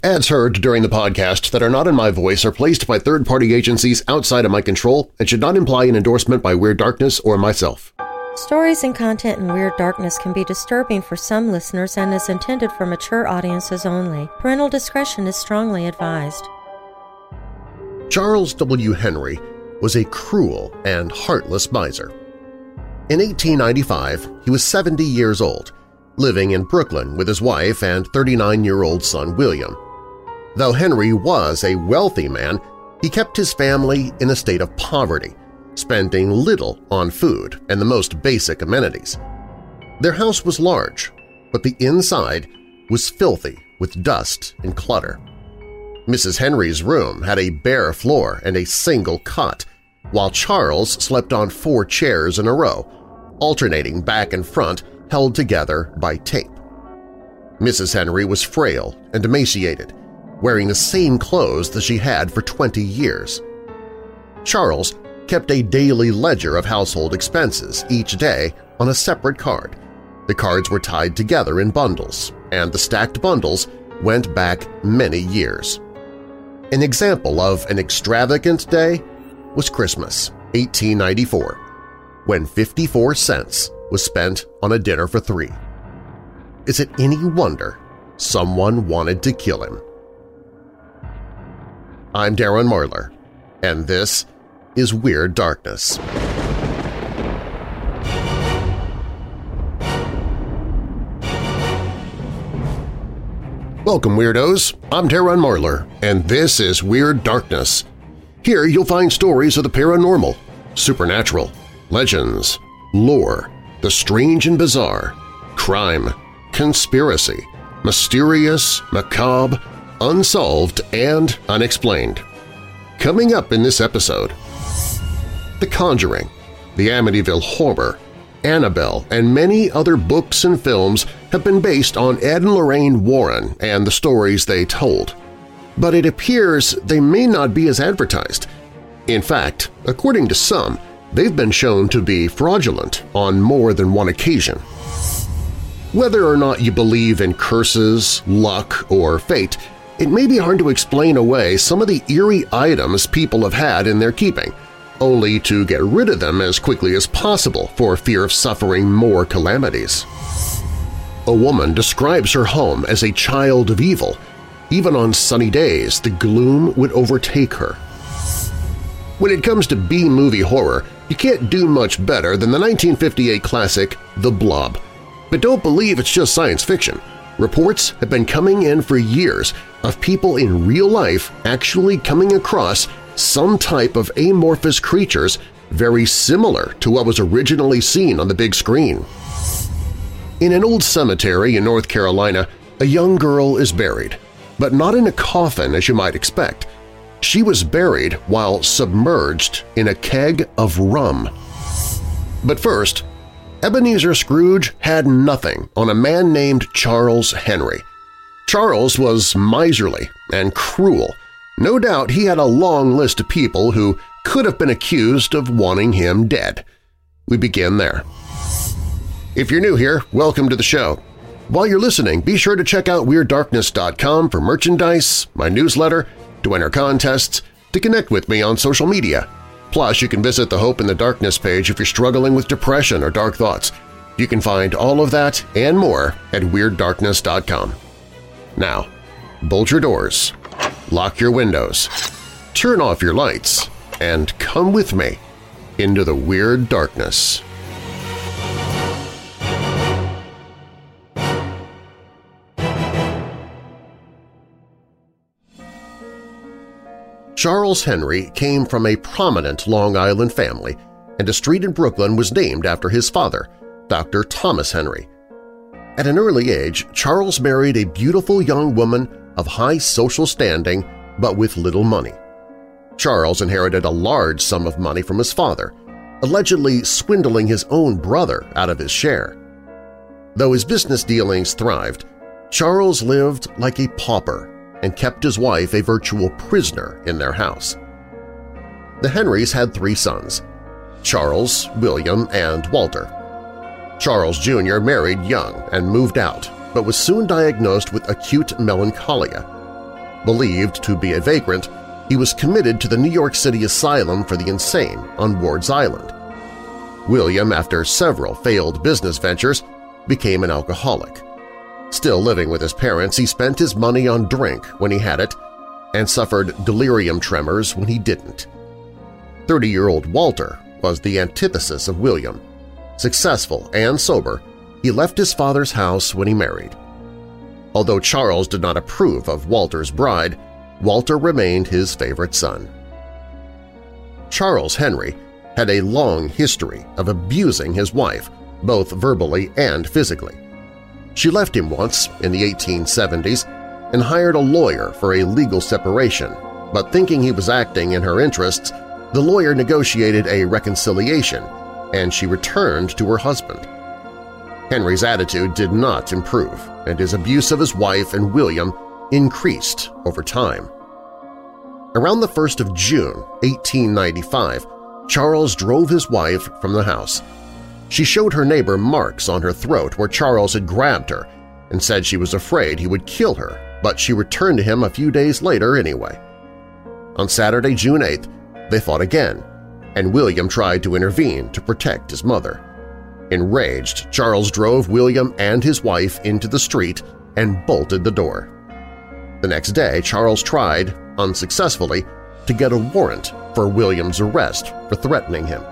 Ads heard during the podcast that are not in my voice are placed by third-party agencies outside of my control and should not imply an endorsement by Weird Darkness or myself. Stories and content in Weird Darkness can be disturbing for some listeners and is intended for mature audiences only. Parental discretion is strongly advised. Charles W. Henry was a cruel and heartless miser. In 1895, he was 70 years old, living in Brooklyn with his wife and 39-year-old son William. Though Henry was a wealthy man, he kept his family in a state of poverty, spending little on food and the most basic amenities. Their house was large, but the inside was filthy with dust and clutter. Mrs. Henry's room had a bare floor and a single cot, while Charles slept on 4 chairs in a row, alternating back and front, held together by tape. Mrs. Henry was frail and emaciated, wearing the same clothes that she had for 20 years. Charles kept a daily ledger of household expenses each day on a separate card. The cards were tied together in bundles, and the stacked bundles went back many years. An example of an extravagant day was Christmas, 1894, when 54 cents was spent on a dinner for 3. Is it any wonder someone wanted to kill him? I'm Darren Marlar, and this is Weird Darkness. Welcome, Weirdos! I'm Darren Marlar, and this is Weird Darkness. Here you'll find stories of the paranormal, supernatural, legends, lore, the strange and bizarre, crime, conspiracy, mysterious, macabre, unsolved, and unexplained. Coming up in this episode, The Conjuring, the Amityville Horror, Annabelle, and many other books and films have been based on Ed and Lorraine Warren and the stories they told. But it appears they may not be as advertised. In fact, according to some, they've been shown to be fraudulent on more than one occasion. Whether or not you believe in curses, luck, or fate, it may be hard to explain away some of the eerie items people have had in their keeping, only to get rid of them as quickly as possible for fear of suffering more calamities. A woman describes her home as a child of evil. Even on sunny days, the gloom would overtake her. When it comes to B-movie horror, you can't do much better than the 1958 classic The Blob. But don't believe it's just science fiction. Reports have been coming in for years of people in real life actually coming across some type of amorphous creatures very similar to what was originally seen on the big screen. In an old cemetery in North Carolina, a young girl is buried, but not in a coffin as you might expect. She was buried while submerged in a keg of rum. But first, Ebenezer Scrooge had nothing on a man named Charles Henry. Charles was miserly and cruel. No doubt he had a long list of people who could have been accused of wanting him dead. We begin there. If you're new here, welcome to the show. While you're listening, be sure to check out WeirdDarkness.com for merchandise, my newsletter, to enter contests, to connect with me on social media. Plus, you can visit the Hope in the Darkness page if you're struggling with depression or dark thoughts. You can find all of that and more at WeirdDarkness.com. Now, bolt your doors, lock your windows, turn off your lights, and come with me into the Weird Darkness. Charles Henry came from a prominent Long Island family, and a street in Brooklyn was named after his father, Dr. Thomas Henry. At an early age, Charles married a beautiful young woman of high social standing but with little money. Charles inherited a large sum of money from his father, allegedly swindling his own brother out of his share. Though his business dealings thrived, Charles lived like a pauper and kept his wife a virtual prisoner in their house. The Henrys had 3 sons, Charles, William, and Walter. Charles Jr. married young and moved out, but was soon diagnosed with acute melancholia. Believed to be a vagrant, he was committed to the New York City Asylum for the Insane on Ward's Island. William, after several failed business ventures, became an alcoholic. Still living with his parents, he spent his money on drink when he had it and suffered delirium tremors when he didn't. 30-year-old Walter was the antithesis of William. Successful and sober, he left his father's house when he married. Although Charles did not approve of Walter's bride, Walter remained his favorite son. Charles Henry had a long history of abusing his wife, both verbally and physically. She left him once in the 1870s and hired a lawyer for a legal separation, but thinking he was acting in her interests, the lawyer negotiated a reconciliation and she returned to her husband. Henry's attitude did not improve, and his abuse of his wife and William increased over time. Around the 1st of June, 1895, Charles drove his wife from the house. She showed her neighbor marks on her throat where Charles had grabbed her and said she was afraid he would kill her, but she returned to him a few days later anyway. On Saturday, June 8th, they fought again, and William tried to intervene to protect his mother. Enraged, Charles drove William and his wife into the street and bolted the door. The next day, Charles tried, unsuccessfully, to get a warrant for William's arrest for threatening him.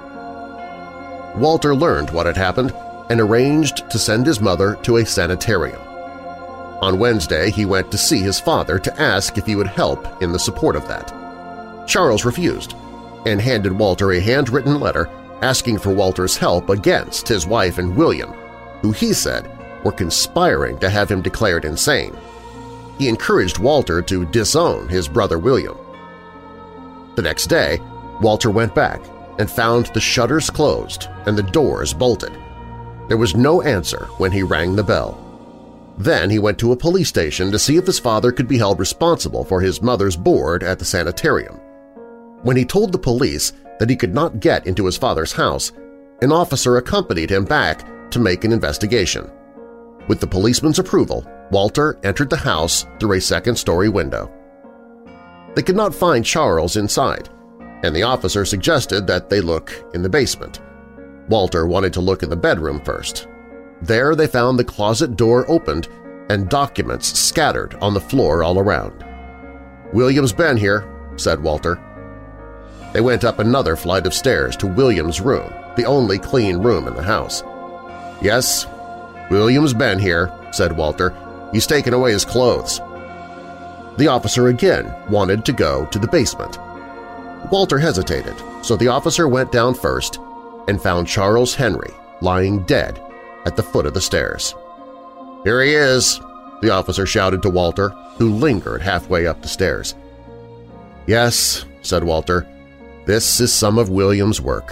Walter learned what had happened and arranged to send his mother to a sanitarium. On Wednesday, he went to see his father to ask if he would help in the support of that. Charles refused and handed Walter a handwritten letter asking for Walter's help against his wife and William, who he said were conspiring to have him declared insane. He encouraged Walter to disown his brother William. The next day, Walter went back and found the shutters closed and the doors bolted. There was no answer when he rang the bell. Then he went to a police station to see if his father could be held responsible for his mother's board at the sanitarium. When he told the police that he could not get into his father's house, an officer accompanied him back to make an investigation. With the policeman's approval, Walter entered the house through a second-story window. They could not find Charles inside, and the officer suggested that they look in the basement. Walter wanted to look in the bedroom first. There they found the closet door opened and documents scattered on the floor all around. "William's been here," said Walter. They went up another flight of stairs to William's room, the only clean room in the house. "Yes, William's been here," said Walter. "He's taken away his clothes." The officer again wanted to go to the basement. Walter hesitated, so the officer went down first and found Charles Henry lying dead at the foot of the stairs. "Here he is," the officer shouted to Walter, who lingered halfway up the stairs. "Yes," said Walter, "this is some of William's work."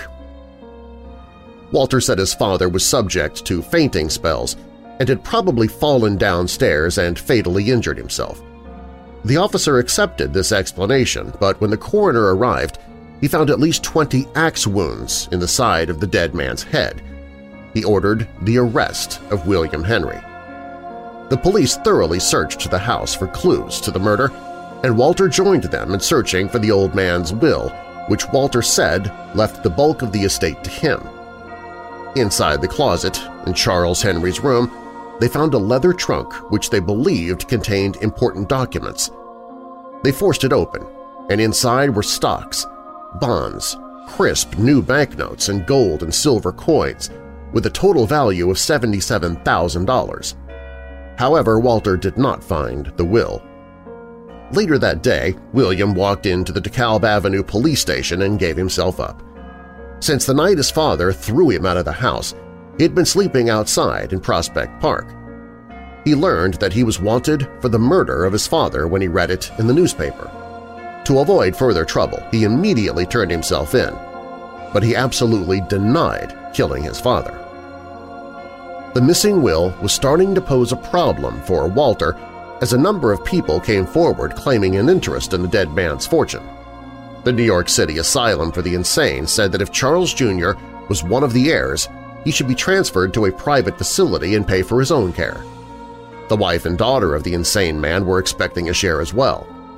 Walter said his father was subject to fainting spells and had probably fallen downstairs and fatally injured himself. The officer accepted this explanation, but when the coroner arrived, he found at least 20 axe wounds in the side of the dead man's head. He ordered the arrest of William Henry. The police thoroughly searched the house for clues to the murder, and Walter joined them in searching for the old man's will, which Walter said left the bulk of the estate to him. Inside the closet, in Charles Henry's room, they found a leather trunk which they believed contained important documents. They forced it open, and inside were stocks, bonds, crisp new banknotes, and gold and silver coins, with a total value of $77,000. However, Walter did not find the will. Later that day, William walked into the DeKalb Avenue police station and gave himself up. Since the night his father threw him out of the house, he had been sleeping outside in Prospect Park. He learned that he was wanted for the murder of his father when he read it in the newspaper. To avoid further trouble, he immediately turned himself in, but he absolutely denied killing his father. The missing will was starting to pose a problem for Walter as a number of people came forward claiming an interest in the dead man's fortune. The New York City Asylum for the Insane said that if Charles Jr. was one of the heirs, he should be transferred to a private facility and pay for his own care. The wife and daughter of the insane man were expecting a share as well.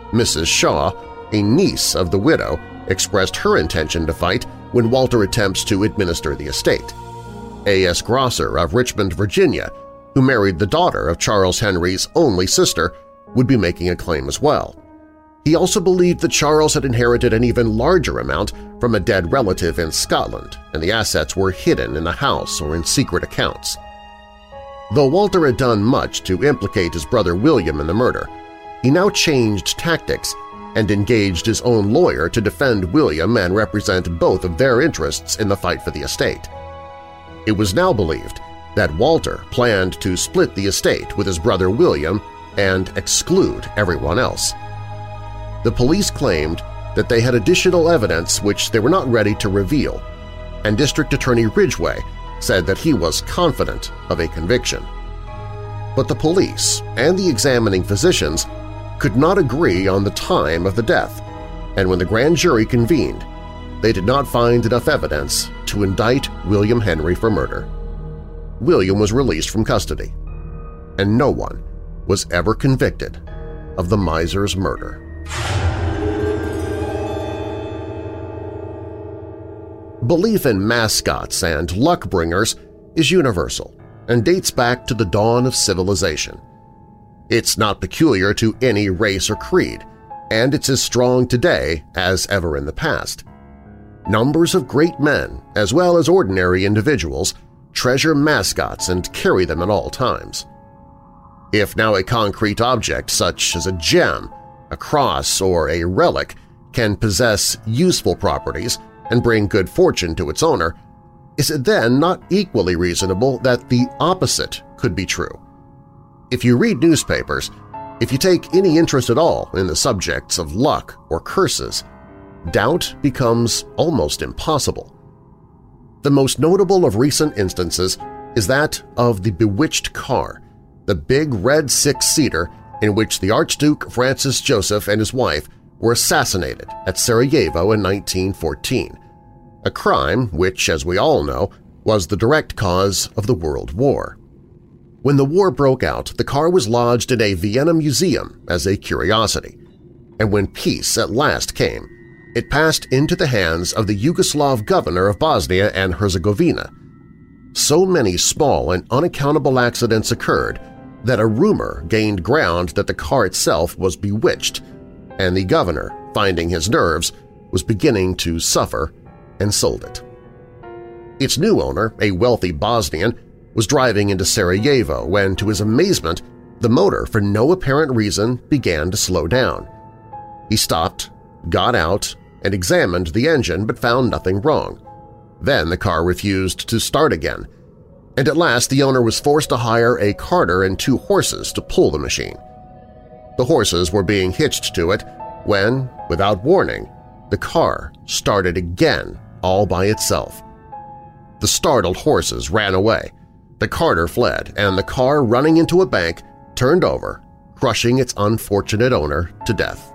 Mrs. Shaw, a niece of the widow, expressed her intention to fight when Walter attempts to administer the estate. A.S. Grosser of Richmond, Virginia, who married the daughter of Charles Henry's only sister, would be making a claim as well. He also believed that Charles had inherited an even larger amount from a dead relative in Scotland, and the assets were hidden in the house or in secret accounts. Though Walter had done much to implicate his brother William in the murder, he now changed tactics and engaged his own lawyer to defend William and represent both of their interests in the fight for the estate. It was now believed that Walter planned to split the estate with his brother William and exclude everyone else. The police claimed that they had additional evidence which they were not ready to reveal, and District Attorney Ridgway said that he was confident of a conviction. But the police and the examining physicians could not agree on the time of the death, and when the grand jury convened, they did not find enough evidence to indict William Henry for murder. William was released from custody, and no one was ever convicted of the miser's murder. Belief in mascots and luck-bringers is universal and dates back to the dawn of civilization. It's not peculiar to any race or creed, and it's as strong today as ever in the past. Numbers of great men, as well as ordinary individuals, treasure mascots and carry them at all times. If now a concrete object such as a gem, a cross, or a relic can possess useful properties and bring good fortune to its owner, is it then not equally reasonable that the opposite could be true? If you read newspapers, if you take any interest at all in the subjects of luck or curses, doubt becomes almost impossible. The most notable of recent instances is that of the bewitched car, the big red six-seater in which the Archduke Francis Joseph and his wife were assassinated at Sarajevo in 1914, a crime which, as we all know, was the direct cause of the World War. When the war broke out, the car was lodged in a Vienna museum as a curiosity, and when peace at last came, it passed into the hands of the Yugoslav governor of Bosnia and Herzegovina. So many small and unaccountable accidents occurred that a rumor gained ground that the car itself was bewitched, and the governor, finding his nerves, was beginning to suffer and sold it. Its new owner, a wealthy Bosnian, was driving into Sarajevo when, to his amazement, the motor, for no apparent reason, began to slow down. He stopped, got out, and examined the engine but found nothing wrong. Then the car refused to start again, and at last the owner was forced to hire a carter and 2 horses to pull the machine. The horses were being hitched to it when, without warning, the car started again all by itself. The startled horses ran away, the carter fled, and the car, running into a bank, turned over, crushing its unfortunate owner to death.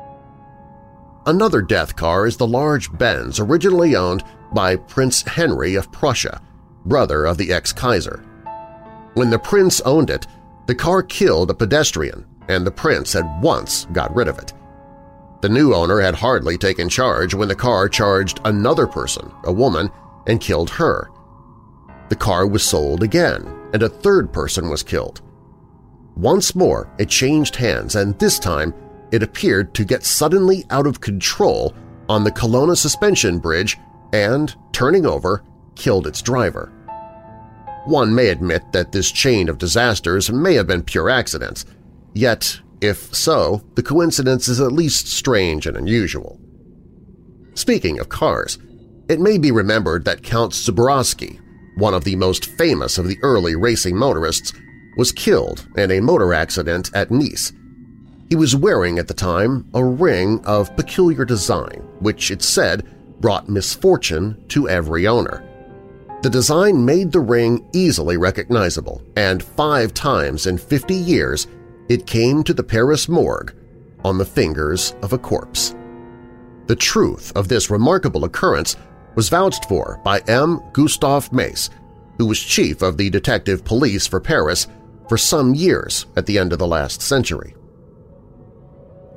Another death car is the large Benz originally owned by Prince Henry of Prussia, brother of the ex-Kaiser. When the prince owned it, the car killed a pedestrian, and the prince at once got rid of it. The new owner had hardly taken charge when the car charged another person, a woman, and killed her. The car was sold again, and a third person was killed. Once more it changed hands, and this time it appeared to get suddenly out of control on the Colonna suspension bridge and, turning over, killed its driver. One may admit that this chain of disasters may have been pure accidents, yet, if so, the coincidence is at least strange and unusual. Speaking of cars, it may be remembered that Count Zborowski, one of the most famous of the early racing motorists, was killed in a motor accident at Nice. He was wearing at the time a ring of peculiar design, which, it said, brought misfortune to every owner. The design made the ring easily recognizable, and 5 times in 50 years it came to the Paris morgue on the fingers of a corpse. The truth of this remarkable occurrence was vouched for by M. Gustave Mace, who was chief of the detective police for Paris for some years at the end of the last century.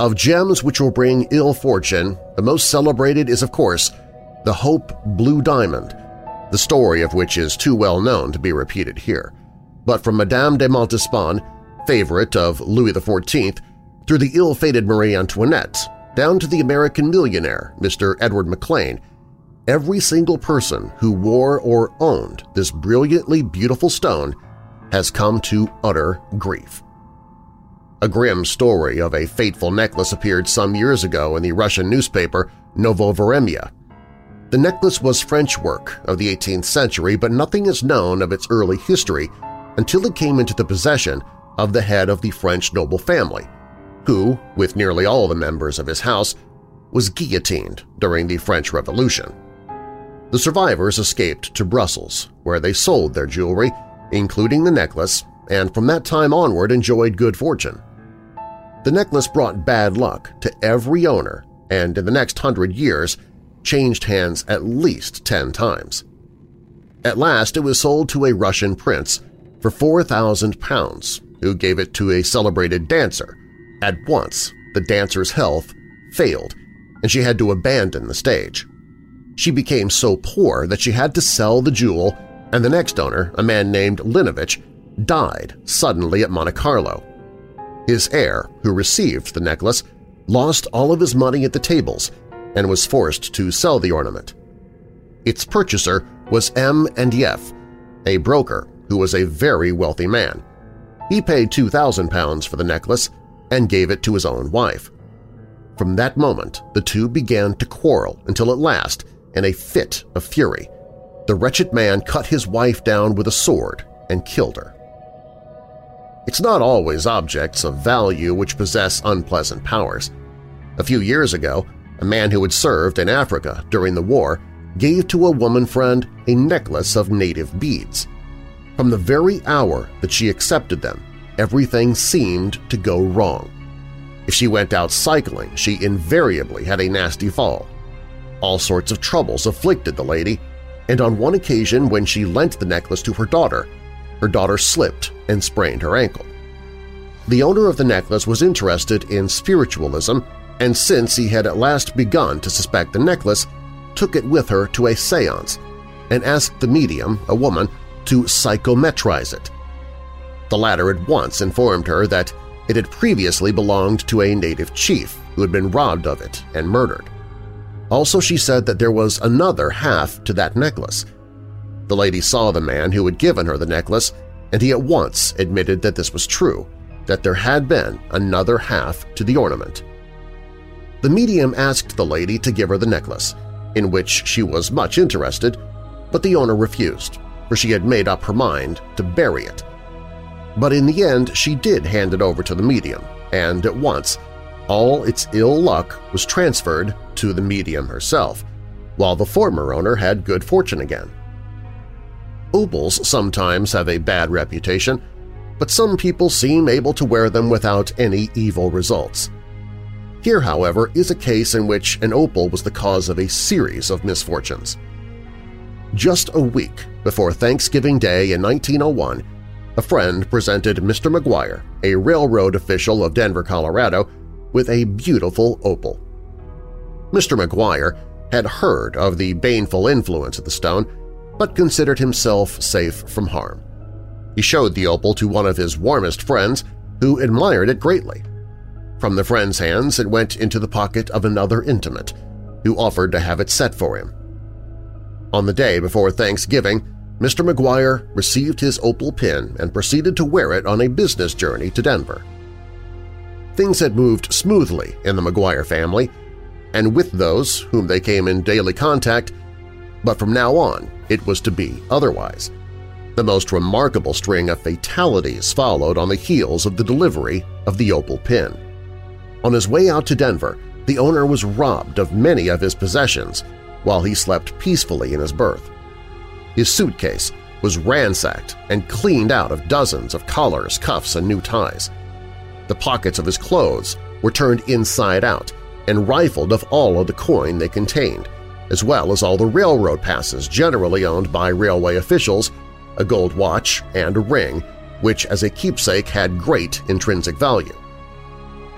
Of gems which will bring ill fortune, the most celebrated is, of course, the Hope Blue Diamond, the story of which is too well known to be repeated here. But from Madame de Montespan, favorite of Louis XIV, through the ill-fated Marie Antoinette, down to the American millionaire, Mr. Edward McLean, every single person who wore or owned this brilliantly beautiful stone has come to utter grief. A grim story of a fateful necklace appeared some years ago in the Russian newspaper Novovremya. The necklace was French work of the 18th century, but nothing is known of its early history until it came into the possession of the head of the French noble family, who, with nearly all the members of his house, was guillotined during the French Revolution. The survivors escaped to Brussels, where they sold their jewelry, including the necklace, and from that time onward enjoyed good fortune. The necklace brought bad luck to every owner and in the next 100 years changed hands at least 10 times. At last it was sold to a Russian prince for £4,000, who gave it to a celebrated dancer. At once, the dancer's health failed, and she had to abandon the stage. She became so poor that she had to sell the jewel, and the next owner, a man named Linovich, died suddenly at Monte Carlo. His heir, who received the necklace, lost all of his money at the tables and was forced to sell the ornament. Its purchaser was M&F, a broker who was a very wealthy man. He paid £2,000 for the necklace and gave it to his own wife. From that moment, the two began to quarrel until at last, in a fit of fury, the wretched man cut his wife down with a sword and killed her. It's not always objects of value which possess unpleasant powers. A few years ago, a man who had served in Africa during the war gave to a woman friend a necklace of native beads. From the very hour that she accepted them, everything seemed to go wrong. If she went out cycling, she invariably had a nasty fall. All sorts of troubles afflicted the lady, and on one occasion when she lent the necklace to her daughter slipped and sprained her ankle. The owner of the necklace was interested in spiritualism, and since he had at last begun to suspect the necklace, took it with her to a séance and asked the medium, a woman, to psychometrize it. The latter at once informed her that it had previously belonged to a native chief who had been robbed of it and murdered. Also, she said that there was another half to that necklace. The lady saw the man who had given her the necklace, and he at once admitted that this was true, that there had been another half to the ornament. The medium asked the lady to give her the necklace, in which she was much interested, but the owner refused, for she had made up her mind to bury it. But in the end she did hand it over to the medium, and at once all its ill luck was transferred to the medium herself, while the former owner had good fortune again. Opals sometimes have a bad reputation, but some people seem able to wear them without any evil results. Here, however, is a case in which an opal was the cause of a series of misfortunes. Just a week before Thanksgiving Day in 1901, a friend presented Mr. McGuire, a railroad official of Denver, Colorado, with a beautiful opal. Mr. McGuire had heard of the baneful influence of the stone, but considered himself safe from harm. He showed the opal to one of his warmest friends, who admired it greatly. From the friend's hands it went into the pocket of another intimate, who offered to have it set for him. On the day before Thanksgiving, Mr. McGuire received his opal pin and proceeded to wear it on a business journey to Denver. Things had moved smoothly in the McGuire family, and with those whom they came in daily contact, but from now on it was to be otherwise. The most remarkable string of fatalities followed on the heels of the delivery of the opal pin. On his way out to Denver, the owner was robbed of many of his possessions while he slept peacefully in his berth. His suitcase was ransacked and cleaned out of dozens of collars, cuffs, and new ties. The pockets of his clothes were turned inside out and rifled of all of the coin they contained, as well as all the railroad passes generally owned by railway officials, a gold watch, and a ring, which as a keepsake had great intrinsic value.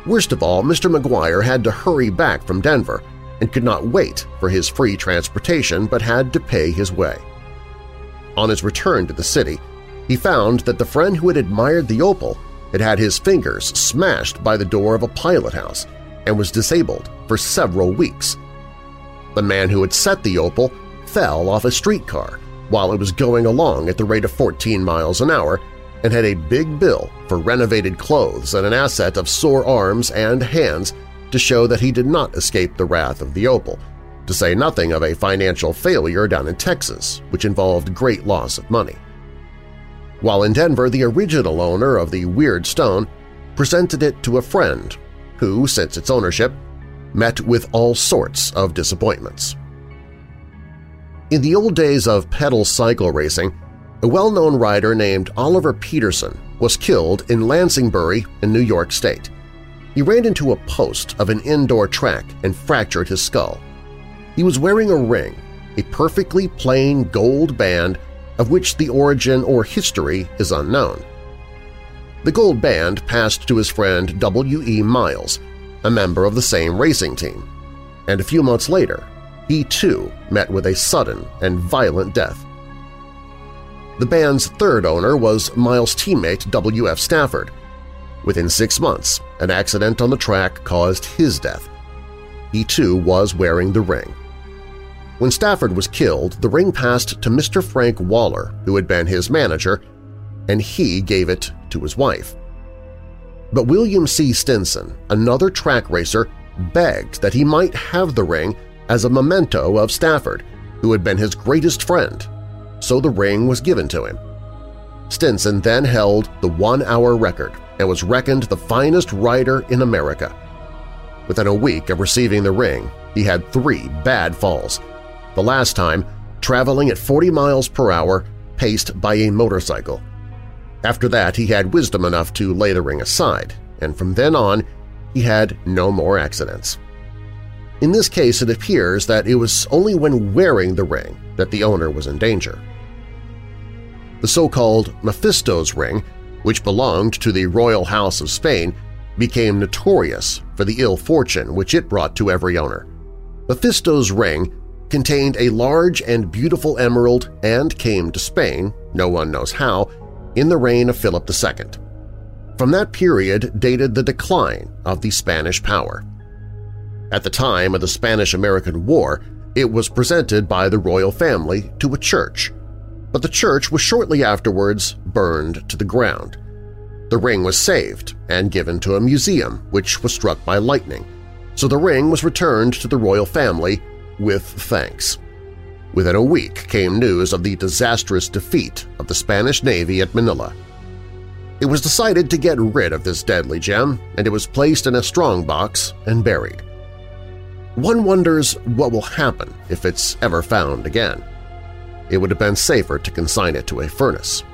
Worst of all, Mr. McGuire had to hurry back from Denver and could not wait for his free transportation but had to pay his way. On his return to the city, he found that the friend who had admired the opal had had his fingers smashed by the door of a pilot house and was disabled for several weeks. The man who had set the opal fell off a streetcar while it was going along at the rate of 14 miles an hour and had a big bill for renovated clothes and an asset of sore arms and hands to show that he did not escape the wrath of the opal, to say nothing of a financial failure down in Texas, which involved great loss of money. While in Denver, the original owner of the weird stone presented it to a friend who, since its ownership, met with all sorts of disappointments. In the old days of pedal cycle racing, a well-known rider named Oliver Peterson was killed in Lansingburgh in New York State. He ran into a post of an indoor track and fractured his skull. He was wearing a ring, a perfectly plain gold band of which the origin or history is unknown. The gold band passed to his friend W.E. Miles, a member of the same racing team, and a few months later, he too met with a sudden and violent death. The band's third owner was Miles' teammate W.F. Stafford. Within 6 months, an accident on the track caused his death. He too was wearing the ring. When Stafford was killed, the ring passed to Mr. Frank Waller, who had been his manager, and he gave it to his wife. But William C. Stinson, another track racer, begged that he might have the ring as a memento of Stafford, who had been his greatest friend, so the ring was given to him. Stinson then held the 1-hour record and was reckoned the finest rider in America. Within a week of receiving the ring, he had 3 bad falls, the last time traveling at 40 miles per hour paced by a motorcycle. After that, he had wisdom enough to lay the ring aside, and from then on, he had no more accidents. In this case, it appears that it was only when wearing the ring that the owner was in danger. The so-called Mephisto's ring, which belonged to the royal house of Spain, became notorious for the ill fortune which it brought to every owner. Mephisto's ring contained a large and beautiful emerald and came to Spain, no one knows how, in the reign of Philip II. From that period dated the decline of the Spanish power. At the time of the Spanish-American War, it was presented by the royal family to a church, but the church was shortly afterwards burned to the ground. The ring was saved and given to a museum which was struck by lightning, so the ring was returned to the royal family with thanks. Within a week came news of the disastrous defeat of the Spanish Navy at Manila. It was decided to get rid of this deadly gem, and it was placed in a strongbox and buried. One wonders what will happen if it's ever found again. It would have been safer to consign it to a furnace.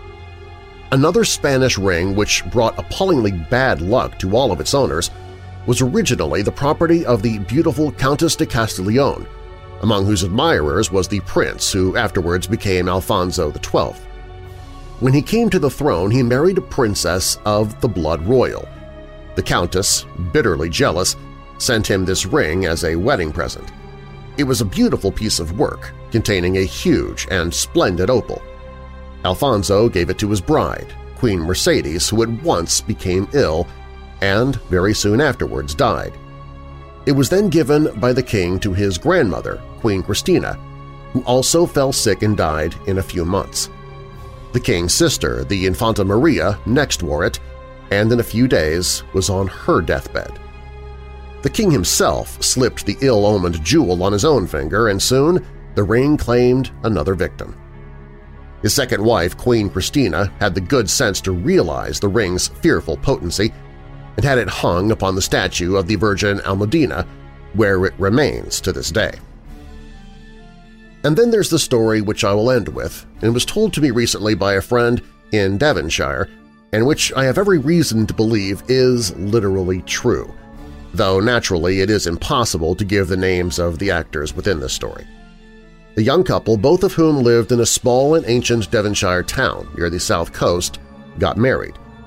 Another Spanish ring which brought appallingly bad luck to all of its owners was originally the property of the beautiful Countess de Castiglione, among whose admirers was the prince who afterwards became Alfonso XII. When he came to the throne, he married a princess of the blood royal. The countess, bitterly jealous, sent him this ring as a wedding present. It was a beautiful piece of work containing a huge and splendid opal. Alfonso gave it to his bride, Queen Mercedes, who at once became ill and very soon afterwards died. It was then given by the king to his grandmother, Queen Christina, who also fell sick and died in a few months. The king's sister, the Infanta Maria, next wore it, and in a few days was on her deathbed. The king himself slipped the ill-omened jewel on his own finger, and soon the ring claimed another victim. His second wife, Queen Christina, had the good sense to realize the ring's fearful potency and had it hung upon the statue of the Virgin Almudena, where it remains to this day. And then there's the story which I will end with, and was told to me recently by a friend in Devonshire, and which I have every reason to believe is literally true, though naturally it is impossible to give the names of the actors within this story. The young couple, both of whom lived in a small and ancient Devonshire town near the south coast, got married.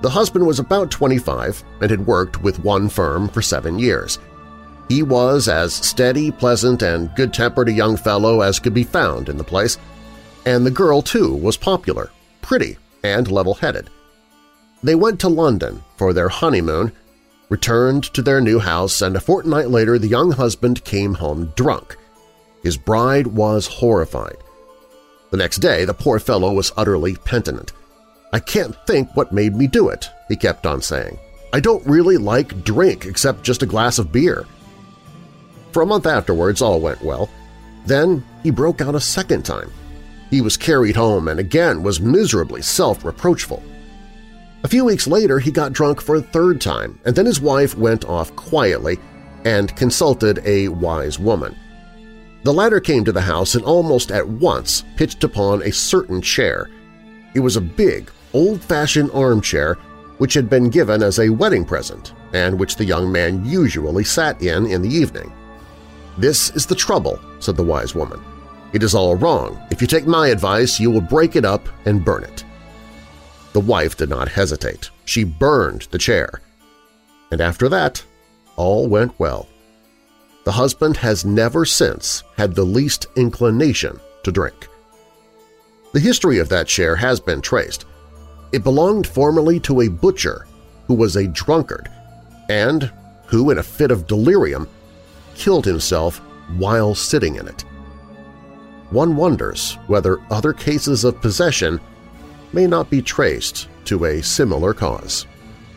The husband was about 25 and had worked with one firm for 7 years. He was as steady, pleasant, and good-tempered a young fellow as could be found in the place, and the girl, too, was popular, pretty, and level-headed. They went to London for their honeymoon, returned to their new house, and a fortnight later the young husband came home drunk. His bride was horrified. The next day the poor fellow was utterly penitent. "I can't think what made me do it," he kept on saying. "I don't really like drink except just a glass of beer." For a month afterwards all went well. Then he broke out a second time. He was carried home and again was miserably self-reproachful. A few weeks later he got drunk for a third time, and then his wife went off quietly and consulted a wise woman. The latter came to the house and almost at once pitched upon a certain chair. It was a big, old-fashioned armchair which had been given as a wedding present and which the young man usually sat in the evening. "This is the trouble," said the wise woman. "It is all wrong. If you take my advice, you will break it up and burn it." The wife did not hesitate. She burned the chair. And after that, all went well. The husband has never since had the least inclination to drink. The history of that chair has been traced. It belonged formerly to a butcher who was a drunkard and who, in a fit of delirium, killed himself while sitting in it. One wonders whether other cases of possession may not be traced to a similar cause.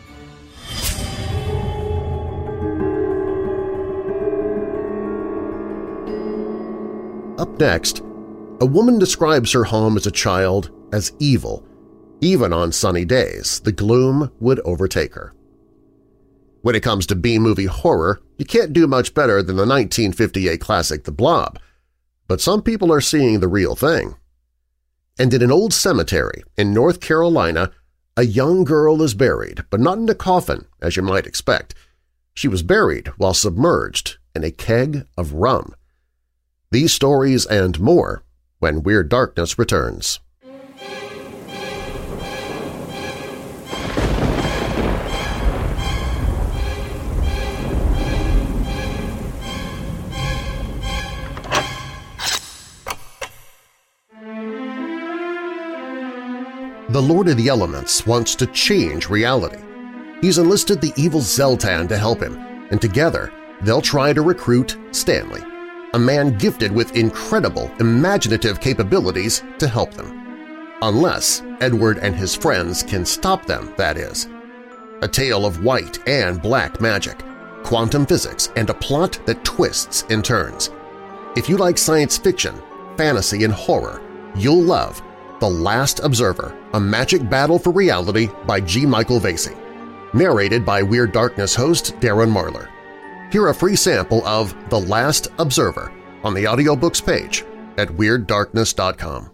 Up next, a woman describes her home as a child as evil. Even on sunny days, the gloom would overtake her. When it comes to B-movie horror, you can't do much better than the 1958 classic The Blob, but some people are seeing the real thing. And in an old cemetery in North Carolina, a young girl is buried, but not in a coffin, as you might expect. She was buried while submerged in a keg of rum. These stories and more when Weird Darkness returns. The Lord of the Elements wants to change reality. He's enlisted the evil Zeltan to help him, and together they'll try to recruit Stanley, a man gifted with incredible imaginative capabilities, to help them. Unless Edward and his friends can stop them, that is. A tale of white and black magic, quantum physics, and a plot that twists and turns. If you like science fiction, fantasy, and horror, you'll love The Last Observer, A Magic Battle for Reality by G. Michael Vasey, narrated by Weird Darkness host Darren Marlar. Hear a free sample of The Last Observer on the audiobooks page at WeirdDarkness.com.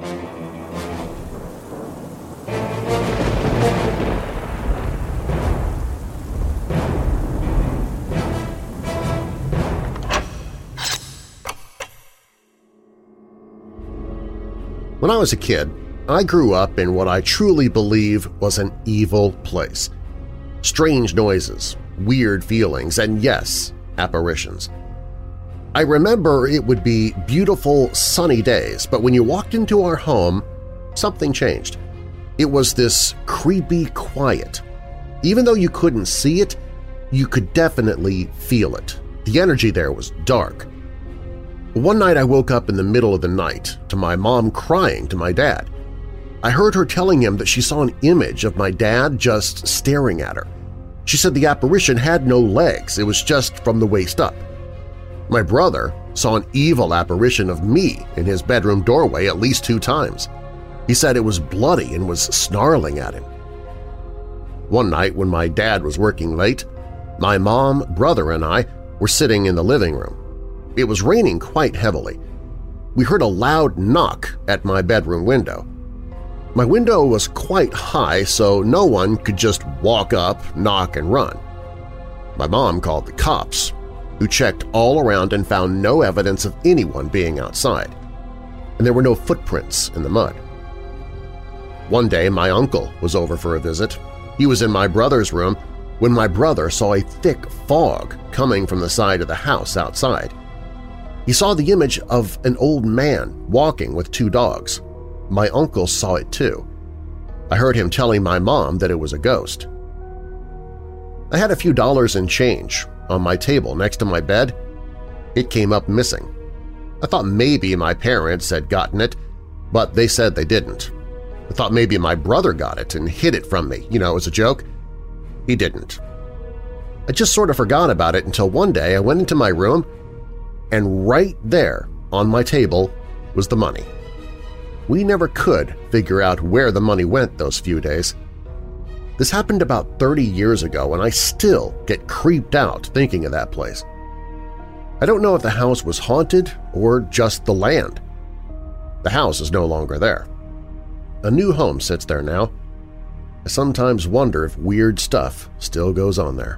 When I was a kid, I grew up in what I truly believe was an evil place. Strange noises, weird feelings, and yes, apparitions. I remember it would be beautiful, sunny days, but when you walked into our home, something changed. It was this creepy quiet. Even though you couldn't see it, you could definitely feel it. The energy there was dark. One night I woke up in the middle of the night to my mom crying to my dad. I heard her telling him that she saw an image of my dad just staring at her. She said the apparition had no legs, it was just from the waist up. My brother saw an evil apparition of me in his bedroom doorway at least 2 times. He said it was bloody and was snarling at him. One night when my dad was working late, my mom, brother, and I were sitting in the living room. It was raining quite heavily. We heard a loud knock at my bedroom window. My window was quite high, so no one could just walk up, knock, and run. My mom called the cops, who checked all around and found no evidence of anyone being outside, and there were no footprints in the mud. One day my uncle was over for a visit. He was in my brother's room when my brother saw a thick fog coming from the side of the house outside. He saw the image of an old man walking with 2 dogs. My uncle saw it too. I heard him telling my mom that it was a ghost. I had a few dollars in change on my table next to my bed. It came up missing. I thought maybe my parents had gotten it, but they said they didn't. I thought maybe my brother got it and hid it from me, as a joke. He didn't. I just sort of forgot about it until one day I went into my room, and right there on my table was the money. We never could figure out where the money went those few days. This happened about 30 years ago, and I still get creeped out thinking of that place. I don't know if the house was haunted or just the land. The house is no longer there. A new home sits there now. I sometimes wonder if weird stuff still goes on there.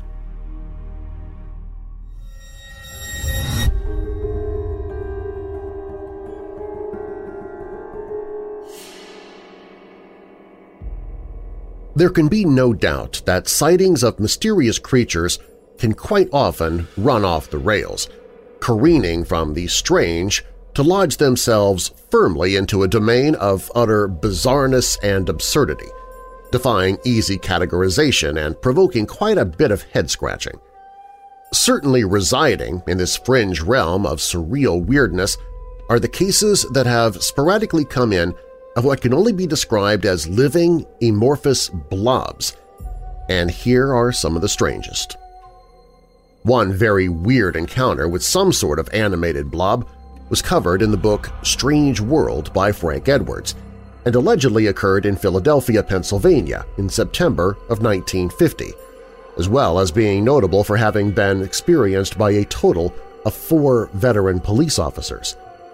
There can be no doubt that sightings of mysterious creatures can quite often run off the rails, careening from the strange to lodge themselves firmly into a domain of utter bizarreness and absurdity, defying easy categorization and provoking quite a bit of head-scratching. Certainly residing in this fringe realm of surreal weirdness are the cases that have sporadically come in of what can only be described as living, amorphous blobs, and here are some of the strangest. One very weird encounter with some sort of animated blob was covered in the book Strange World by Frank Edwards and allegedly occurred in Philadelphia, Pennsylvania in September of 1950, as well as being notable for having been experienced by a total of 4 veteran police officers.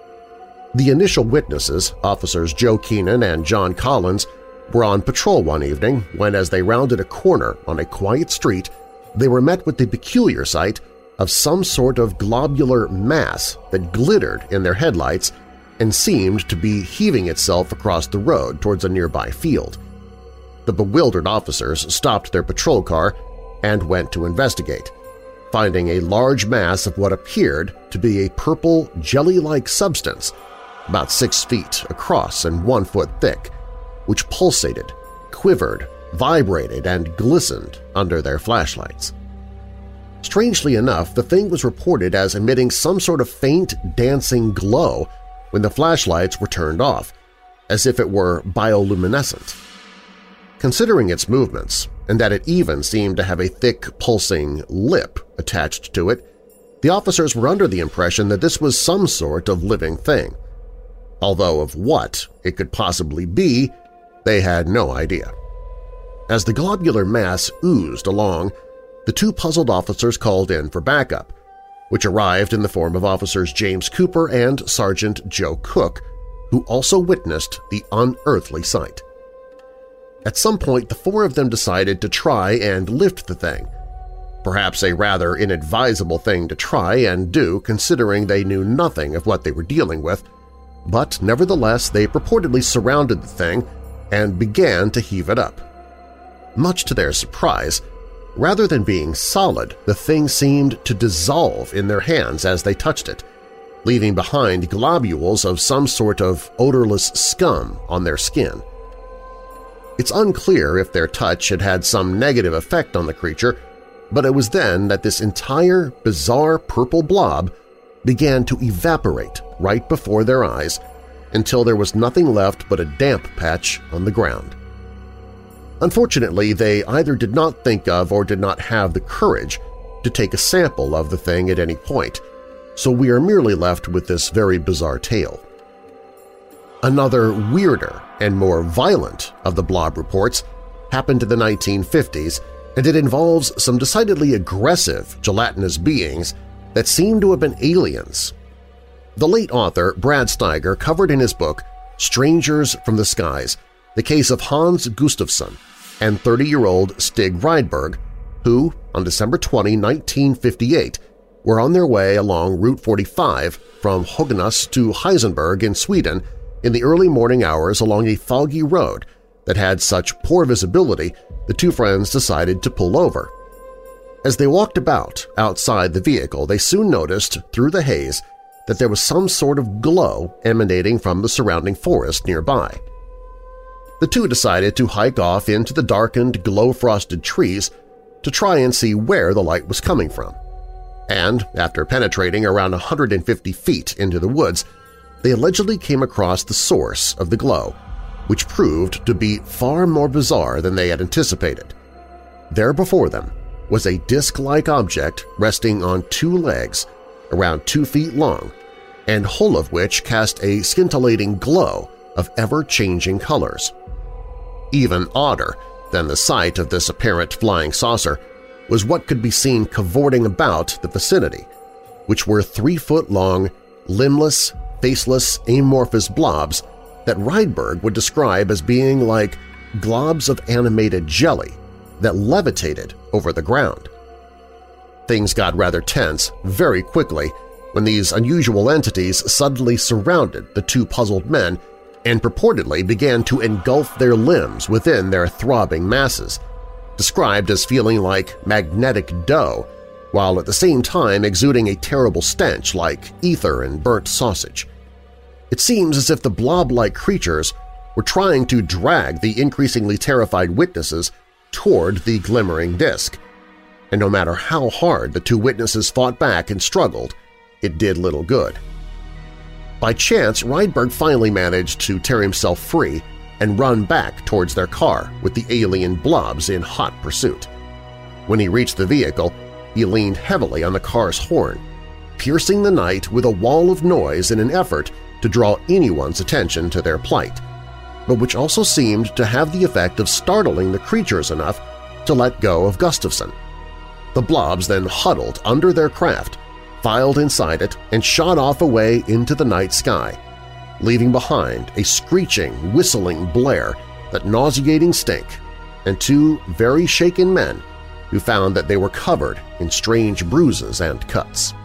The initial witnesses, Officers Joe Keenan and John Collins, were on patrol one evening when, as they rounded a corner on a quiet street, they were met with the peculiar sight of some sort of globular mass that glittered in their headlights and seemed to be heaving itself across the road towards a nearby field. The bewildered officers stopped their patrol car and went to investigate, finding a large mass of what appeared to be a purple jelly-like substance about 6 feet across and 1 foot thick, which pulsated, quivered, vibrated, and glistened under their flashlights. Strangely enough, the thing was reported as emitting some sort of faint dancing glow when the flashlights were turned off, as if it were bioluminescent. Considering its movements, and that it even seemed to have a thick, pulsing lip attached to it, the officers were under the impression that this was some sort of living thing. Although of what it could possibly be, they had no idea. As the globular mass oozed along, the 2 puzzled officers called in for backup, which arrived in the form of Officers James Cooper and Sergeant Joe Cook, who also witnessed the unearthly sight. At some point, the 4 of them decided to try and lift the thing, perhaps a rather inadvisable thing to try and do considering they knew nothing of what they were dealing with, but nevertheless they purportedly surrounded the thing and began to heave it up. Much to their surprise, rather than being solid, the thing seemed to dissolve in their hands as they touched it, leaving behind globules of some sort of odorless scum on their skin. It's unclear if their touch had had some negative effect on the creature, but it was then that this entire bizarre purple blob began to evaporate right before their eyes until there was nothing left but a damp patch on the ground. Unfortunately, they either did not think of or did not have the courage to take a sample of the thing at any point, so we are merely left with this very bizarre tale. Another weirder and more violent of the blob reports happened in the 1950s, and it involves some decidedly aggressive gelatinous beings that seem to have been aliens. The late author Brad Steiger covered in his book Strangers from the Skies the case of Hans Gustafsson and 30-year-old Stig Rydberg, who, on December 20, 1958, were on their way along Route 45 from Höganäs to Helsingborg in Sweden in the early morning hours along a foggy road that had such poor visibility, the two friends decided to pull over. As they walked about outside the vehicle, they soon noticed through the haze that there was some sort of glow emanating from the surrounding forest nearby. The two decided to hike off into the darkened, glow-frosted trees to try and see where the light was coming from. And, after penetrating around 150 feet into the woods, they allegedly came across the source of the glow, which proved to be far more bizarre than they had anticipated. There before them was a disc-like object resting on two legs, around 2 feet long, and whole of which cast a scintillating glow of ever-changing colors. Even odder than the sight of this apparent flying saucer was what could be seen cavorting about the vicinity, which were 3-foot-long, limbless, faceless, amorphous blobs that Rydberg would describe as being like globs of animated jelly that levitated over the ground. Things got rather tense very quickly when these unusual entities suddenly surrounded the two puzzled men and purportedly began to engulf their limbs within their throbbing masses, described as feeling like magnetic dough, while at the same time exuding a terrible stench like ether and burnt sausage. It seems as if the blob-like creatures were trying to drag the increasingly terrified witnesses toward the glimmering disk, and no matter how hard the two witnesses fought back and struggled, it did little good. By chance, Rydberg finally managed to tear himself free and run back towards their car with the alien blobs in hot pursuit. When he reached the vehicle, he leaned heavily on the car's horn, piercing the night with a wall of noise in an effort to draw anyone's attention to their plight, but which also seemed to have the effect of startling the creatures enough to let go of Gustafson. The blobs then huddled under their craft, filed inside it, and shot off away into the night sky, leaving behind a screeching, whistling blare, that nauseating stink, and two very shaken men who found that they were covered in strange bruises and cuts.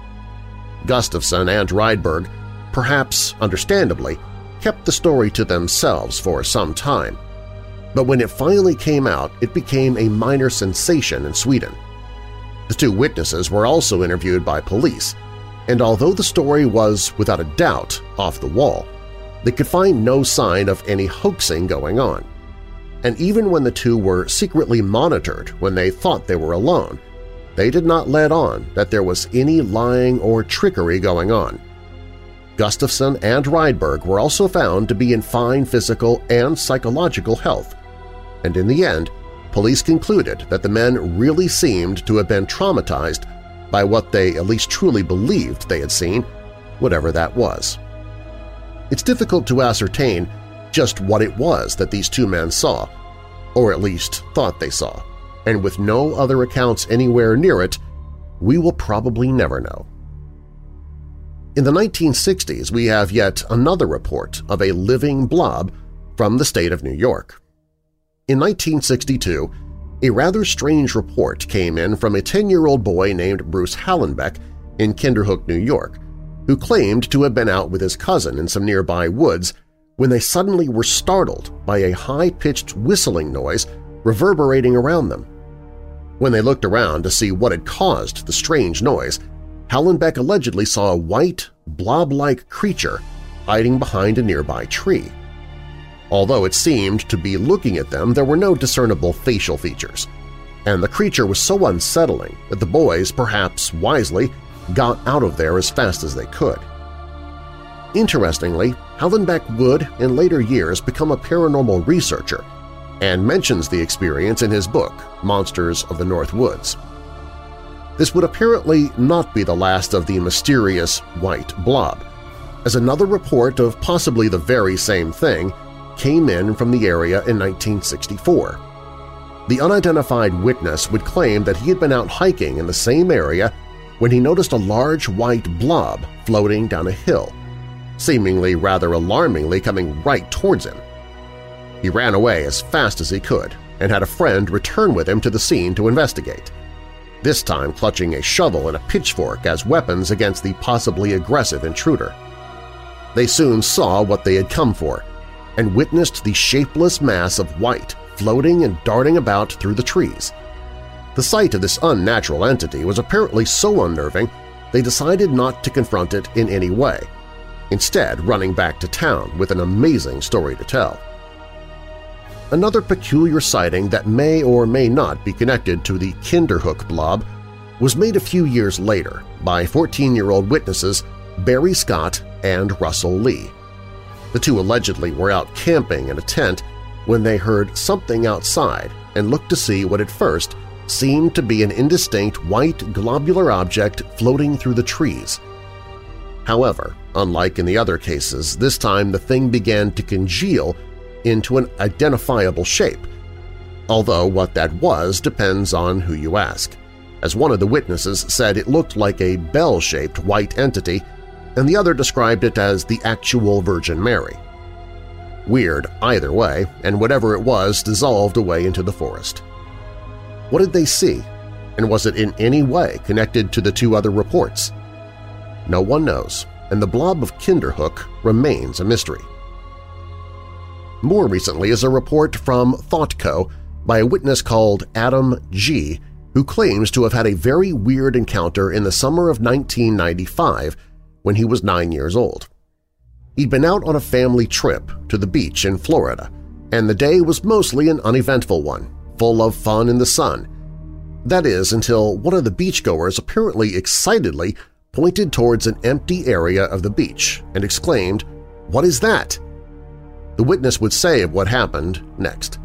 Gustafson and Rydberg, perhaps understandably, kept the story to themselves for some time, but when it finally came out, it became a minor sensation in Sweden. The two witnesses were also interviewed by police, and although the story was without a doubt off the wall, they could find no sign of any hoaxing going on. And even when the two were secretly monitored when they thought they were alone, they did not let on that there was any lying or trickery going on. Gustafson and Rydberg were also found to be in fine physical and psychological health, and in the end, police concluded that the men really seemed to have been traumatized by what they at least truly believed they had seen, whatever that was. It's difficult to ascertain just what it was that these two men saw, or at least thought they saw, and with no other accounts anywhere near it, we will probably never know. In the 1960s, we have yet another report of a living blob from the state of New York. In 1962, a rather strange report came in from a 10-year-old boy named Bruce Hallenbeck in Kinderhook, New York, who claimed to have been out with his cousin in some nearby woods when they suddenly were startled by a high-pitched whistling noise reverberating around them. When they looked around to see what had caused the strange noise, Hallenbeck allegedly saw a white, blob-like creature hiding behind a nearby tree. Although it seemed to be looking at them, there were no discernible facial features, and the creature was so unsettling that the boys, perhaps wisely, got out of there as fast as they could. Interestingly, Hallenbeck would, in later years, become a paranormal researcher and mentions the experience in his book, Monsters of the North Woods. This would apparently not be the last of the mysterious white blob, as another report of possibly the very same thing came in from the area in 1964. The unidentified witness would claim that he had been out hiking in the same area when he noticed a large white blob floating down a hill, seemingly rather alarmingly coming right towards him. He ran away as fast as he could and had a friend return with him to the scene to investigate, this time clutching a shovel and a pitchfork as weapons against the possibly aggressive intruder. They soon saw what they had come for, and witnessed the shapeless mass of white floating and darting about through the trees. The sight of this unnatural entity was apparently so unnerving they decided not to confront it in any way, instead running back to town with an amazing story to tell. Another peculiar sighting that may or may not be connected to the Kinderhook blob was made a few years later by 14-year-old witnesses Barry Scott and Russell Lee. The two allegedly were out camping in a tent when they heard something outside and looked to see what at first seemed to be an indistinct white globular object floating through the trees. However, unlike in the other cases, this time the thing began to congeal into an identifiable shape, although what that was depends on who you ask, as one of the witnesses said it looked like a bell-shaped white entity and the other described it as the actual Virgin Mary. Weird either way, and whatever it was dissolved away into the forest. What did they see, and was it in any way connected to the two other reports? No one knows, and the blob of Kinderhook remains a mystery. More recently is a report from ThoughtCo by a witness called Adam G., who claims to have had a very weird encounter in the summer of 1995 when he was 9 years old. He'd been out on a family trip to the beach in Florida, and the day was mostly an uneventful one, full of fun in the sun. That is, until one of the beachgoers apparently excitedly pointed towards an empty area of the beach and exclaimed, "What is that?" The witness would say of what happened next.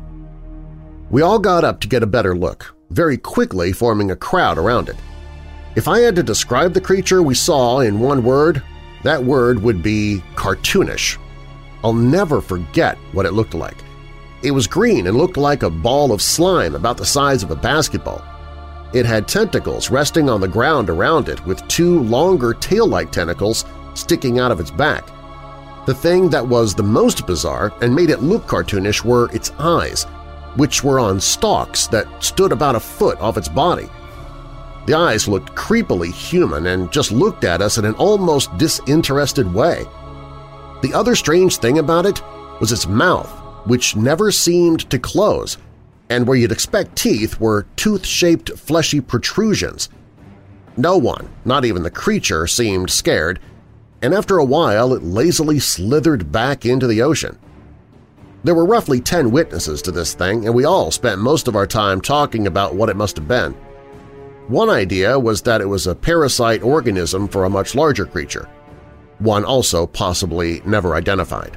"We all got up to get a better look, very quickly forming a crowd around it. If I had to describe the creature we saw in one word, that word would be cartoonish. I'll never forget what it looked like. It was green and looked like a ball of slime about the size of a basketball. It had tentacles resting on the ground around it with two longer tail-like tentacles sticking out of its back. The thing that was the most bizarre and made it look cartoonish were its eyes, which were on stalks that stood about a foot off its body. The eyes looked creepily human and just looked at us in an almost disinterested way. The other strange thing about it was its mouth, which never seemed to close, and where you'd expect teeth were tooth-shaped fleshy protrusions. No one, not even the creature, seemed scared, and after a while it lazily slithered back into the ocean. There were roughly 10 witnesses to this thing, and we all spent most of our time talking about what it must have been. One idea was that it was a parasite organism for a much larger creature, one also possibly never identified.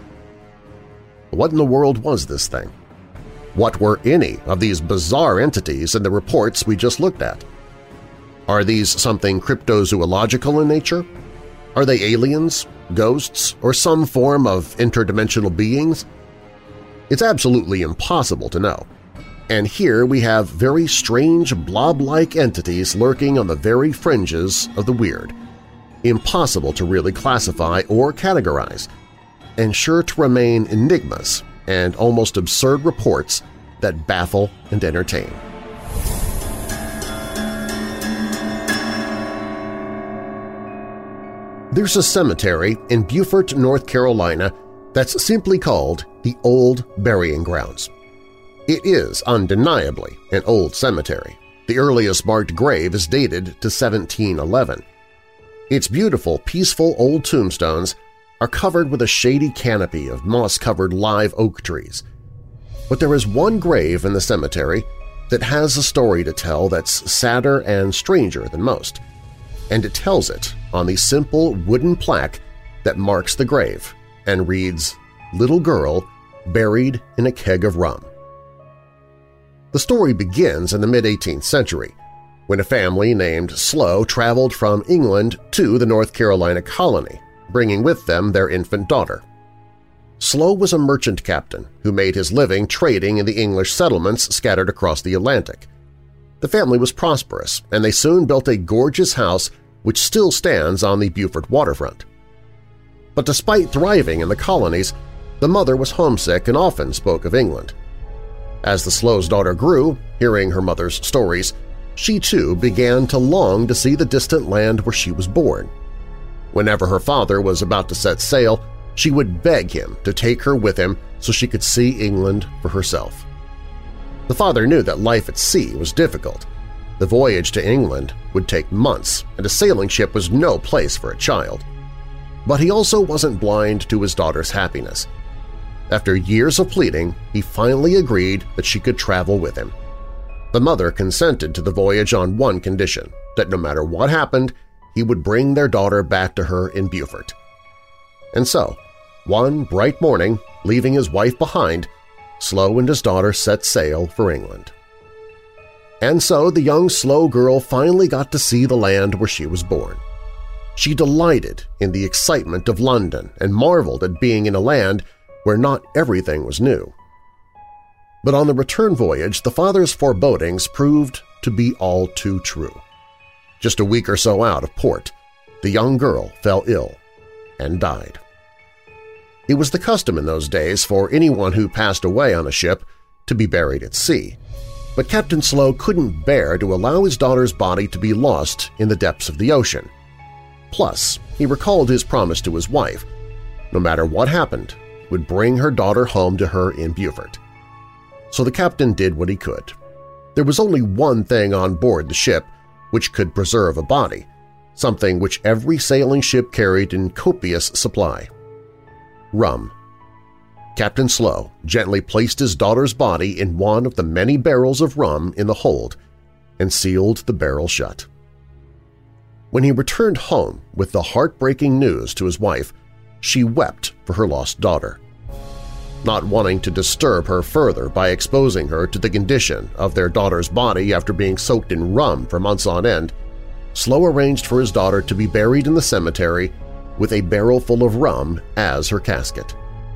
What in the world was this thing? What were any of these bizarre entities in the reports we just looked at? Are these something cryptozoological in nature? Are they aliens, ghosts, or some form of interdimensional beings? It's absolutely impossible to know. And here we have very strange blob-like entities lurking on the very fringes of the weird, impossible to really classify or categorize, and sure to remain enigmas and almost absurd reports that baffle and entertain. There's a cemetery in Beaufort, North Carolina that's simply called the Old Burying Grounds. It is undeniably an old cemetery. The earliest marked grave is dated to 1711. Its beautiful, peaceful old tombstones are covered with a shady canopy of moss-covered live oak trees. But there is one grave in the cemetery that has a story to tell that's sadder and stranger than most, and it tells it on the simple wooden plaque that marks the grave and reads, "Little girl buried in a keg of rum." The story begins in the mid-18th century, when a family named Slow traveled from England to the North Carolina colony, bringing with them their infant daughter. Slow was a merchant captain who made his living trading in the English settlements scattered across the Atlantic. The family was prosperous, and they soon built a gorgeous house which still stands on the Beaufort waterfront. But despite thriving in the colonies, the mother was homesick and often spoke of England. As the Slow's daughter grew, hearing her mother's stories, she too began to long to see the distant land where she was born. Whenever her father was about to set sail, She would beg him to take her with him so she could see England for herself. The father knew that life at sea was difficult. The voyage to England would take months, and a sailing ship was no place for a child. But he also wasn't blind to his daughter's happiness. After years of pleading, he finally agreed that she could travel with him. The mother consented to the voyage on one condition, that no matter what happened, he would bring their daughter back to her in Beaufort. And so, one bright morning, leaving his wife behind, Slow and his daughter set sail for England. And so the young Slow girl finally got to see the land where she was born. She delighted in the excitement of London and marveled at being in a land where not everything was new. But on the return voyage, the father's forebodings proved to be all too true. Just a week or so out of port, the young girl fell ill and died. It was the custom in those days for anyone who passed away on a ship to be buried at sea, but Captain Slow couldn't bear to allow his daughter's body to be lost in the depths of the ocean. Plus, he recalled his promise to his wife. No matter what happened, he would bring her daughter home to her in Beaufort. So the captain did what he could. There was only one thing on board the ship which could preserve a body, something which every sailing ship carried in copious supply – rum. Captain Slow gently placed his daughter's body in one of the many barrels of rum in the hold and sealed the barrel shut. When he returned home with the heartbreaking news to his wife, she wept for her lost daughter. Not wanting to disturb her further by exposing her to the condition of their daughter's body after being soaked in rum for months on end, Slow arranged for his daughter to be buried in the cemetery with a barrel full of rum as her casket.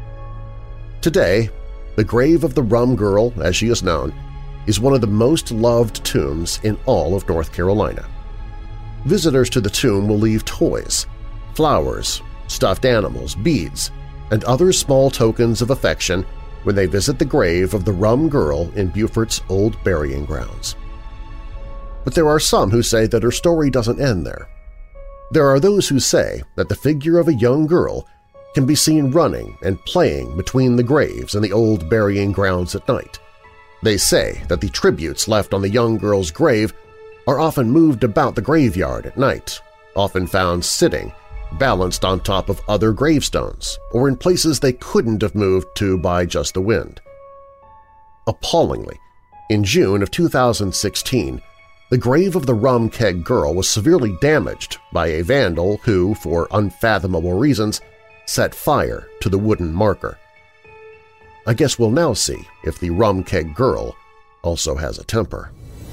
Today, the grave of the Rum Girl, as she is known, is one of the most loved tombs in all of North Carolina. Visitors to the tomb will leave toys, flowers, stuffed animals, beads, and other small tokens of affection when they visit the grave of the Rum Girl in Beaufort's old burying grounds. But there are some who say that her story doesn't end there. There are those who say that the figure of a young girl can be seen running and playing between the graves and the old burying grounds at night. They say that the tributes left on the young girl's grave are often moved about the graveyard at night, often found sitting, balanced on top of other gravestones, or in places they couldn't have moved to by just the wind. Appallingly, in June of 2016, the grave of the Rum Keg Girl was severely damaged by a vandal who, for unfathomable reasons, set fire to the wooden marker. I guess we'll now see if the Rum Keg Girl also has a temper.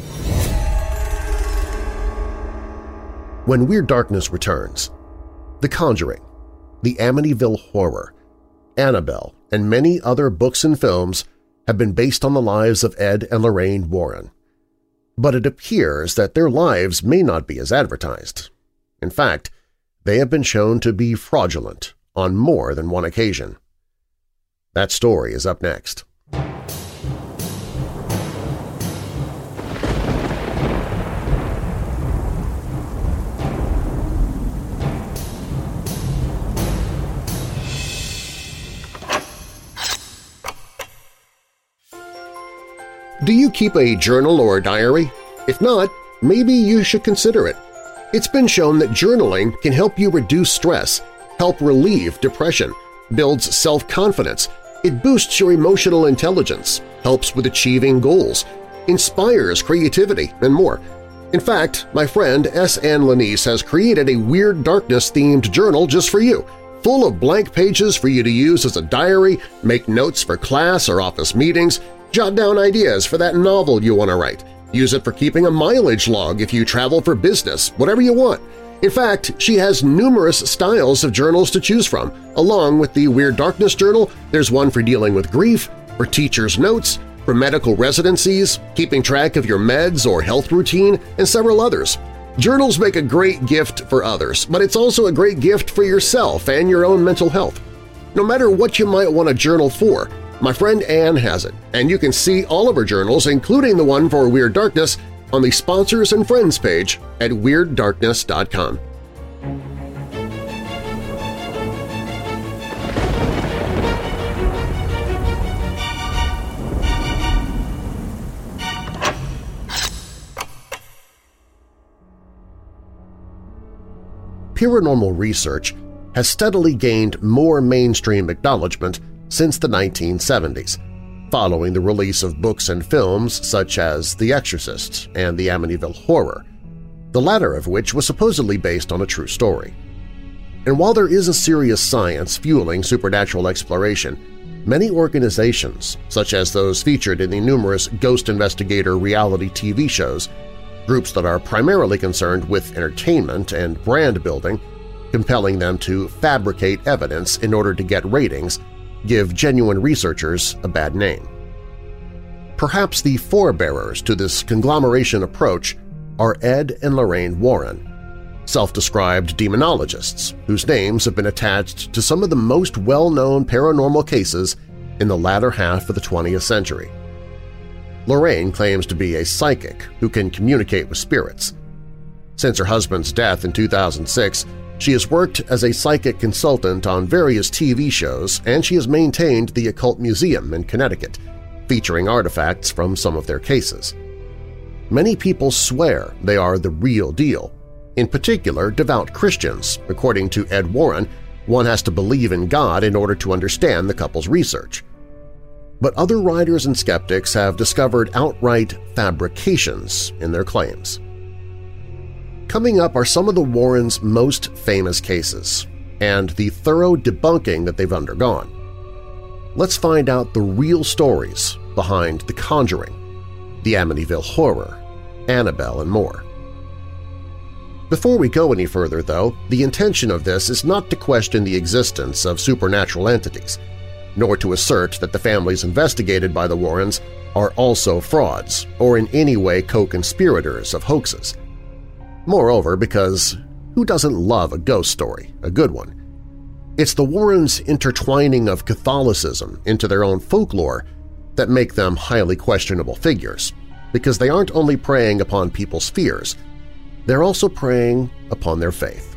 When Weird Darkness returns, The Conjuring, The Amityville Horror, Annabelle, and many other books and films have been based on the lives of Ed and Lorraine Warren. But it appears that their lives may not be as advertised. In fact, they have been shown to be fraudulent on more than one occasion. That story is up next. Do you keep a journal or diary? If not, maybe you should consider it. It's been shown that journaling can help you reduce stress, help relieve depression, builds self-confidence, it boosts your emotional intelligence, helps with achieving goals, inspires creativity, and more. In fact, my friend S. Ann Lanise has created a Weird Darkness-themed journal just for you, full of blank pages for you to use as a diary, make notes for class or office meetings, jot down ideas for that novel you want to write, use it for keeping a mileage log if you travel for business, whatever you want. In fact, she has numerous styles of journals to choose from. Along with the Weird Darkness journal, there's one for dealing with grief, for teacher's notes, for medical residencies, keeping track of your meds or health routine, and several others. Journals make a great gift for others, but it's also a great gift for yourself and your own mental health. No matter what you might want to journal for, my friend Anne has it, and you can see all of her journals, including the one for Weird Darkness, on the Sponsors and Friends page at WeirdDarkness.com. paranormal research has steadily gained more mainstream acknowledgement since the 1970s, following the release of books and films such as The Exorcist and the Amityville Horror, the latter of which was supposedly based on a true story. And while there is a serious science fueling supernatural exploration, many organizations, such as those featured in the numerous ghost investigator reality TV shows, groups that are primarily concerned with entertainment and brand building, compelling them to fabricate evidence in order to get ratings, give genuine researchers a bad name. Perhaps the forebearers to this conglomeration approach are Ed and Lorraine Warren, self-described demonologists whose names have been attached to some of the most well-known paranormal cases in the latter half of the 20th century. Lorraine claims to be a psychic who can communicate with spirits. Since her husband's death in 2006, she has worked as a psychic consultant on various TV shows, and she has maintained the Occult Museum in Connecticut, featuring artifacts from some of their cases. Many people swear they are the real deal, in particular devout Christians. According to Ed Warren, one has to believe in God in order to understand the couple's research. But other writers and skeptics have discovered outright fabrications in their claims. Coming up are some of the Warrens' most famous cases and the thorough debunking that they've undergone. Let's find out the real stories behind The Conjuring, the Amityville Horror, Annabelle, and more. Before we go any further, though, the intention of this is not to question the existence of supernatural entities, nor to assert that the families investigated by the Warrens are also frauds or in any way co-conspirators of hoaxes. Moreover, because who doesn't love a ghost story, a good one? It's the Warrens' intertwining of Catholicism into their own folklore that make them highly questionable figures, because they aren't only preying upon people's fears, they're also preying upon their faith.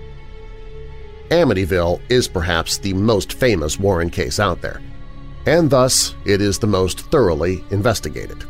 Amityville is perhaps the most famous Warren case out there, and thus it is the most thoroughly investigated.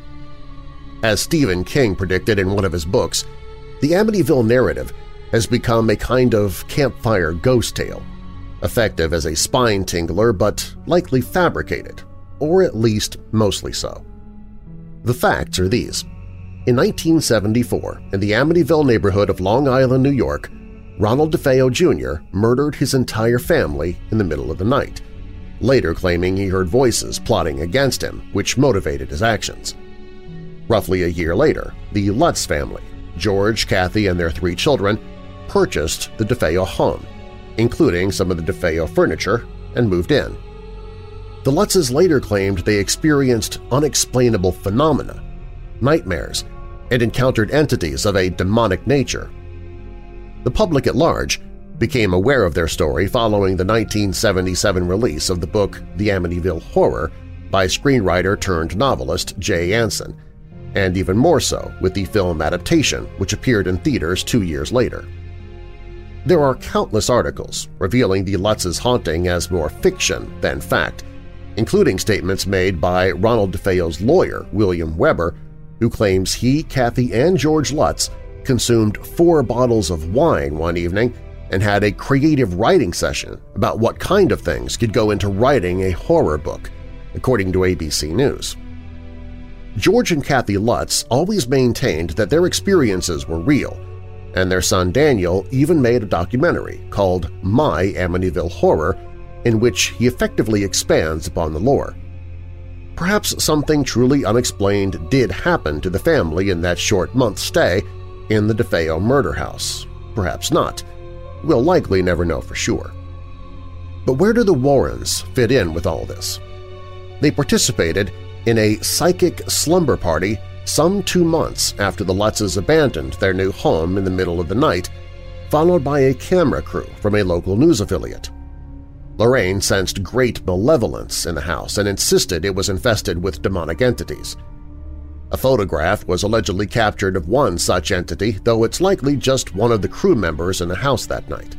As Stephen King predicted in one of his books, the Amityville narrative has become a kind of campfire ghost tale, effective as a spine-tingler but likely fabricated, or at least mostly so. The facts are these. In 1974, in the Amityville neighborhood of Long Island, New York, Ronald DeFeo Jr. murdered his entire family in the middle of the night, later claiming he heard voices plotting against him, which motivated his actions. Roughly a year later, the Lutz family, George, Kathy, and their 3 children, purchased the DeFeo home, including some of the DeFeo furniture, and moved in. The Lutzes later claimed they experienced unexplainable phenomena, nightmares, and encountered entities of a demonic nature. The public at large became aware of their story following the 1977 release of the book The Amityville Horror by screenwriter-turned-novelist Jay Anson, and even more so with the film adaptation, which appeared in theaters 2 years later. There are countless articles revealing the Lutz's haunting as more fiction than fact, including statements made by Ronald DeFeo's lawyer, William Weber, who claims he, Kathy, and George Lutz consumed 4 bottles of wine one evening and had a creative writing session about what kind of things could go into writing a horror book, according to ABC News. George and Kathy Lutz always maintained that their experiences were real, and their son Daniel even made a documentary called My Amityville Horror, in which he effectively expands upon the lore. Perhaps something truly unexplained did happen to the family in that short month stay in the DeFeo murder house. Perhaps not. We'll likely never know for sure. But where do the Warrens fit in with all this? They participated in a psychic slumber party some 2 months after the Lutzes abandoned their new home in the middle of the night, followed by a camera crew from a local news affiliate. Lorraine sensed great malevolence in the house and insisted it was infested with demonic entities. A photograph was allegedly captured of one such entity, though it's likely just one of the crew members in the house that night.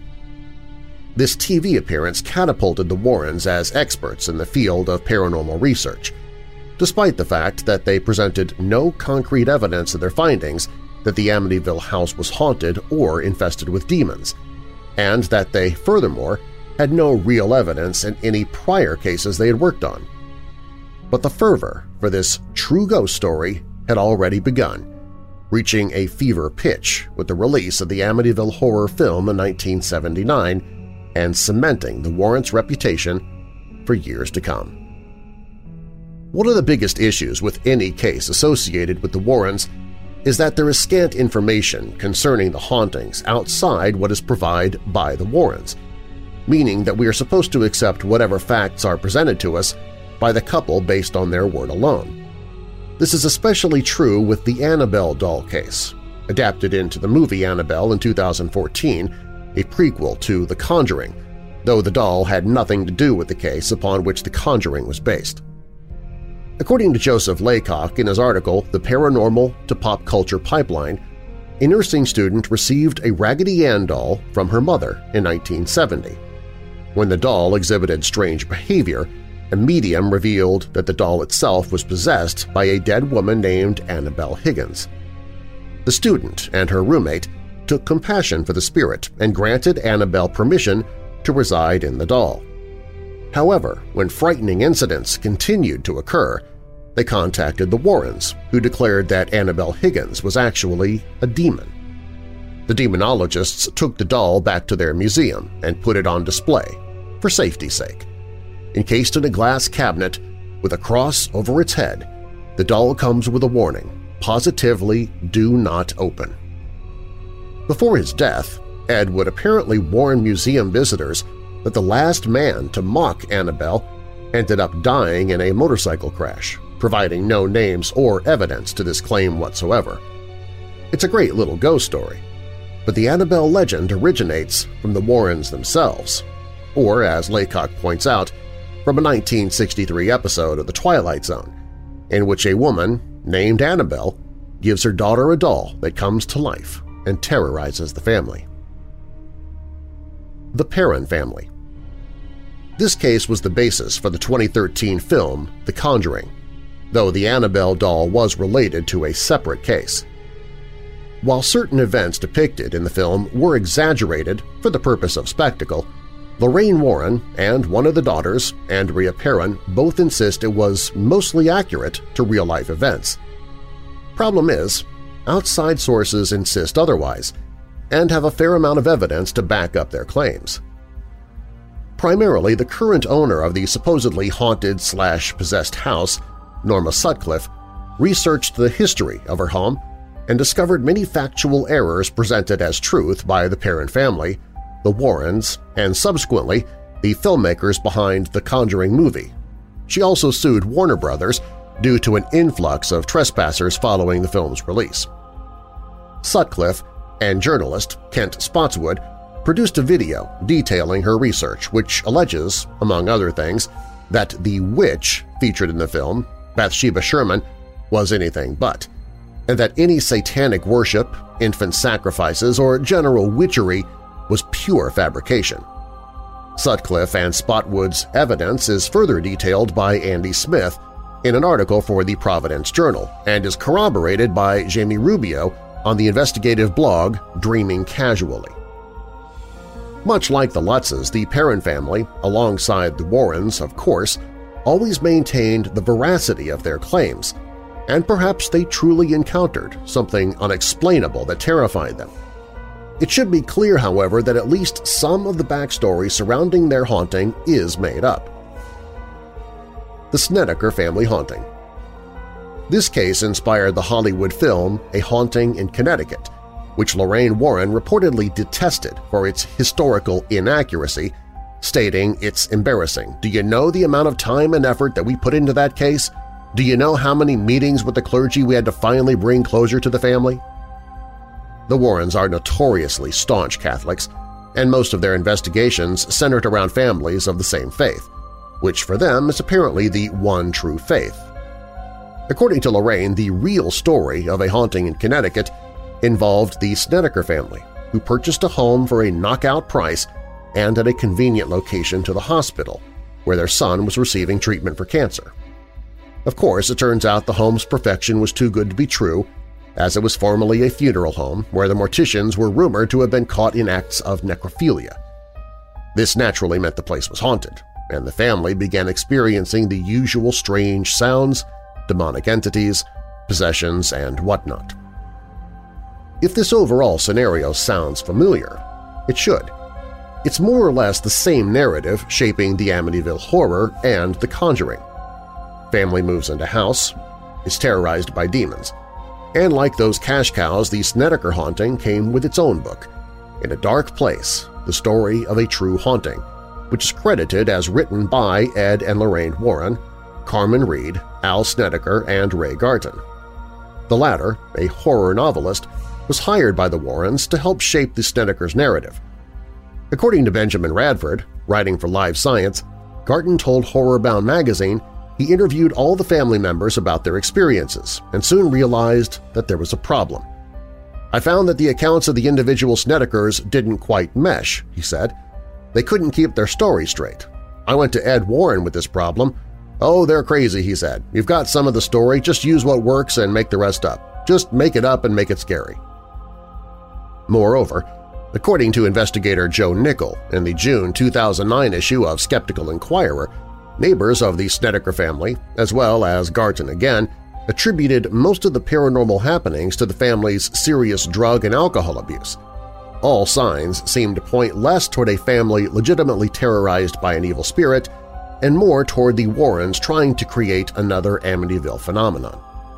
This TV appearance catapulted the Warrens as experts in the field of paranormal research, despite the fact that they presented no concrete evidence of their findings that the Amityville house was haunted or infested with demons, and that they, furthermore, had no real evidence in any prior cases they had worked on. But the fervor for this true ghost story had already begun, reaching a fever pitch with the release of the Amityville Horror film in 1979 and cementing the Warrens' reputation for years to come. One of the biggest issues with any case associated with the Warrens is that there is scant information concerning the hauntings outside what is provided by the Warrens, meaning that we are supposed to accept whatever facts are presented to us by the couple based on their word alone. This is especially true with the Annabelle doll case, adapted into the movie Annabelle in 2014, a prequel to The Conjuring, though the doll had nothing to do with the case upon which The Conjuring was based. According to Joseph Laycock in his article The Paranormal to Pop Culture Pipeline, a nursing student received a Raggedy Ann doll from her mother in 1970. When the doll exhibited strange behavior, a medium revealed that the doll itself was possessed by a dead woman named Annabelle Higgins. The student and her roommate took compassion for the spirit and granted Annabelle permission to reside in the doll. However, when frightening incidents continued to occur, they contacted the Warrens, who declared that Annabelle Higgins was actually a demon. The demonologists took the doll back to their museum and put it on display, for safety's sake. Encased in a glass cabinet with a cross over its head, the doll comes with a warning, positively do not open. Before his death, Ed would apparently warn museum visitors that the last man to mock Annabelle ended up dying in a motorcycle crash, providing no names or evidence to this claim whatsoever. It's a great little ghost story, but the Annabelle legend originates from the Warrens themselves, or, as Laycock points out, from a 1963 episode of The Twilight Zone, in which a woman named Annabelle gives her daughter a doll that comes to life and terrorizes the family. The Perron Family. This case was the basis for the 2013 film The Conjuring, though the Annabelle doll was related to a separate case. While certain events depicted in the film were exaggerated for the purpose of spectacle, Lorraine Warren and one of the daughters, Andrea Perron, both insist it was mostly accurate to real-life events. Problem is, outside sources insist otherwise and have a fair amount of evidence to back up their claims. Primarily, the current owner of the supposedly haunted/possessed house, Norma Sutcliffe, researched the history of her home and discovered many factual errors presented as truth by the Perron family, the Warrens, and subsequently the filmmakers behind The Conjuring movie. She also sued Warner Brothers due to an influx of trespassers following the film's release. Sutcliffe and journalist Kent Spotswood produced a video detailing her research which alleges, among other things, that the witch featured in the film, Bathsheba Sherman, was anything but, and that any satanic worship, infant sacrifices, or general witchery was pure fabrication. Sutcliffe and Spotwood's evidence is further detailed by Andy Smith in an article for the Providence Journal and is corroborated by Jamie Rubio on the investigative blog Dreaming Casually. Much like the Lutzes, the Perron family, alongside the Warrens, of course, always maintained the veracity of their claims, and perhaps they truly encountered something unexplainable that terrified them. It should be clear, however, that at least some of the backstory surrounding their haunting is made up. The Snedeker Family Haunting. This case inspired the Hollywood film A Haunting in Connecticut, which Lorraine Warren reportedly detested for its historical inaccuracy, stating it's embarrassing. Do you know the amount of time and effort that we put into that case? Do you know how many meetings with the clergy we had to finally bring closure to the family? The Warrens are notoriously staunch Catholics, and most of their investigations centered around families of the same faith, which for them is apparently the one true faith. According to Lorraine, the real story of A Haunting in Connecticut involved the Snedeker family, who purchased a home for a knockout price and at a convenient location to the hospital, where their son was receiving treatment for cancer. Of course, it turns out the home's perfection was too good to be true, as it was formerly a funeral home where the morticians were rumored to have been caught in acts of necrophilia. This naturally meant the place was haunted, and the family began experiencing the usual strange sounds, demonic entities, possessions, and whatnot. If this overall scenario sounds familiar, it should. It's more or less the same narrative shaping the Amityville Horror and The Conjuring. Family moves into house, is terrorized by demons, and like those cash cows, the Snedeker haunting came with its own book, In a Dark Place, The Story of a True Haunting, which is credited as written by Ed and Lorraine Warren, Carmen Reed, Al Snedeker, and Ray Garton. The latter, a horror novelist, was hired by the Warrens to help shape the Snedeker's narrative. According to Benjamin Radford, writing for Live Science, Garton told Horrorbound magazine he interviewed all the family members about their experiences and soon realized that there was a problem. "I found that the accounts of the individual Snedekers didn't quite mesh," he said. "They couldn't keep their story straight. I went to Ed Warren with this problem. Oh, they're crazy," he said. "You've got some of the story, just use what works and make the rest up. Just make it up and make it scary." Moreover, according to investigator Joe Nickel in the June 2009 issue of Skeptical Inquirer, neighbors of the Snedeker family, as well as Garton again, attributed most of the paranormal happenings to the family's serious drug and alcohol abuse. All signs seemed to point less toward a family legitimately terrorized by an evil spirit and more toward the Warrens trying to create another Amityville phenomenon.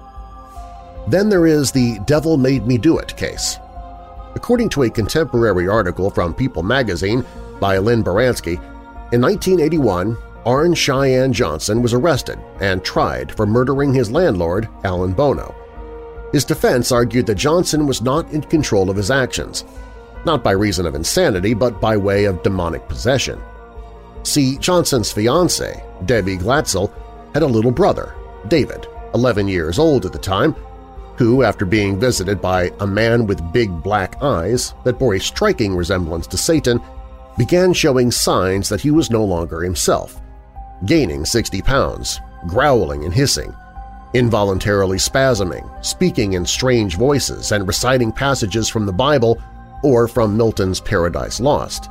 Then there is the Devil Made Me Do It case. According to a contemporary article from People magazine by Lynn Baranski, in 1981, Arn Cheyenne Johnson was arrested and tried for murdering his landlord, Alan Bono. His defense argued that Johnson was not in control of his actions, not by reason of insanity but by way of demonic possession. See, Johnson's fiancée, Debbie Glatzel, had a little brother, David, 11 years old at the time, who, after being visited by a man with big black eyes that bore a striking resemblance to Satan, began showing signs that he was no longer himself, gaining 60 pounds, growling and hissing, involuntarily spasming, speaking in strange voices, and reciting passages from the Bible or from Milton's Paradise Lost.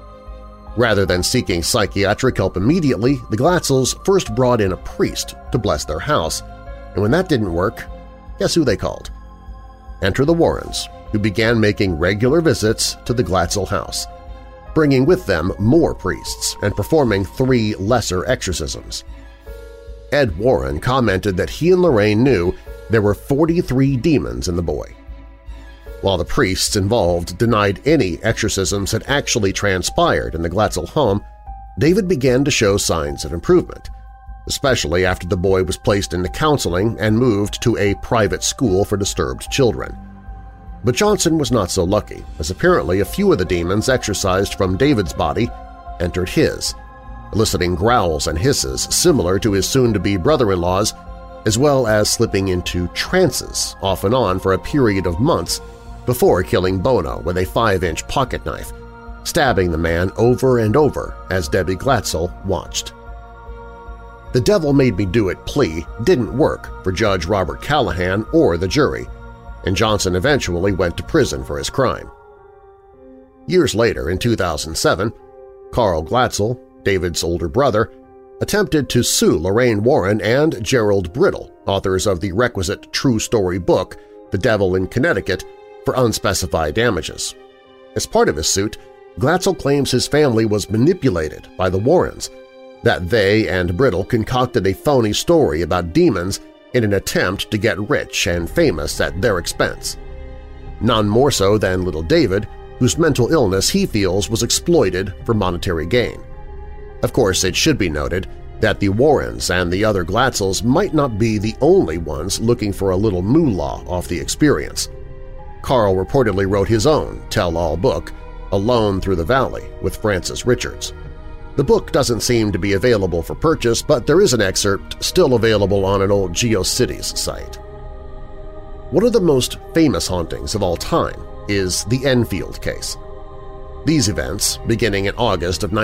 Rather than seeking psychiatric help immediately, the Glatzels first brought in a priest to bless their house, and when that didn't work, guess who they called? Enter the Warrens, who began making regular visits to the Glatzel house, bringing with them more priests and performing 3 lesser exorcisms. Ed Warren commented that he and Lorraine knew there were 43 demons in the boy. While the priests involved denied any exorcisms had actually transpired in the Glatzel home, David began to show signs of improvement, especially after the boy was placed into counseling and moved to a private school for disturbed children. But Johnson was not so lucky, as apparently a few of the demons exorcised from David's body entered his, eliciting growls and hisses similar to his soon-to-be brother-in-law's, as well as slipping into trances off and on for a period of months before killing Bono with a 5-inch pocket knife, stabbing the man over and over as Debbie Glatzel watched. The Devil Made Me Do It plea didn't work for Judge Robert Callahan or the jury, and Johnson eventually went to prison for his crime. Years later, in 2007, Carl Glatzel, David's older brother, attempted to sue Lorraine Warren and Gerald Brittle, authors of the requisite true story book The Devil in Connecticut, for unspecified damages. As part of his suit, Glatzel claims his family was manipulated by the Warrens, that they and Brittle concocted a phony story about demons in an attempt to get rich and famous at their expense. None more so than little David, whose mental illness he feels was exploited for monetary gain. Of course, it should be noted that the Warrens and the other Glatzels might not be the only ones looking for a little moolah off the experience. Carl reportedly wrote his own tell-all book, Alone Through the Valley, with Francis Richards. The book doesn't seem to be available for purchase, but there is an excerpt still available on an old GeoCities site. One of the most famous hauntings of all time is the Enfield case. These events, beginning in August of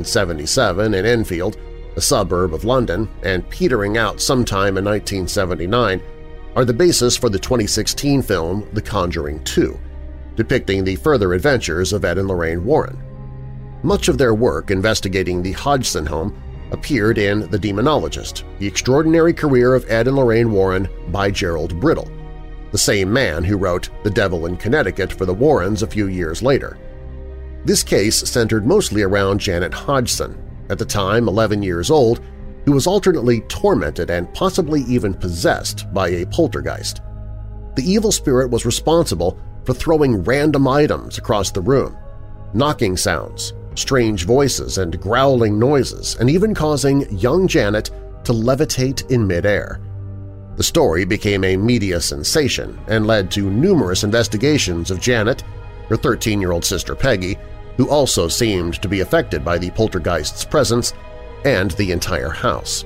1977 in Enfield, a suburb of London, and petering out sometime in 1979, are the basis for the 2016 film The Conjuring 2, depicting the further adventures of Ed and Lorraine Warren. Much of their work investigating the Hodgson home appeared in The Demonologist, The Extraordinary Career of Ed and Lorraine Warren by Gerald Brittle, the same man who wrote The Devil in Connecticut for the Warrens a few years later. This case centered mostly around Janet Hodgson, at the time 11 years old, who was alternately tormented and possibly even possessed by a poltergeist. The evil spirit was responsible for throwing random items across the room, knocking sounds, strange voices and growling noises, and even causing young Janet to levitate in midair. The story became a media sensation and led to numerous investigations of Janet, her 13-year-old sister Peggy, who also seemed to be affected by the poltergeist's presence, and the entire house.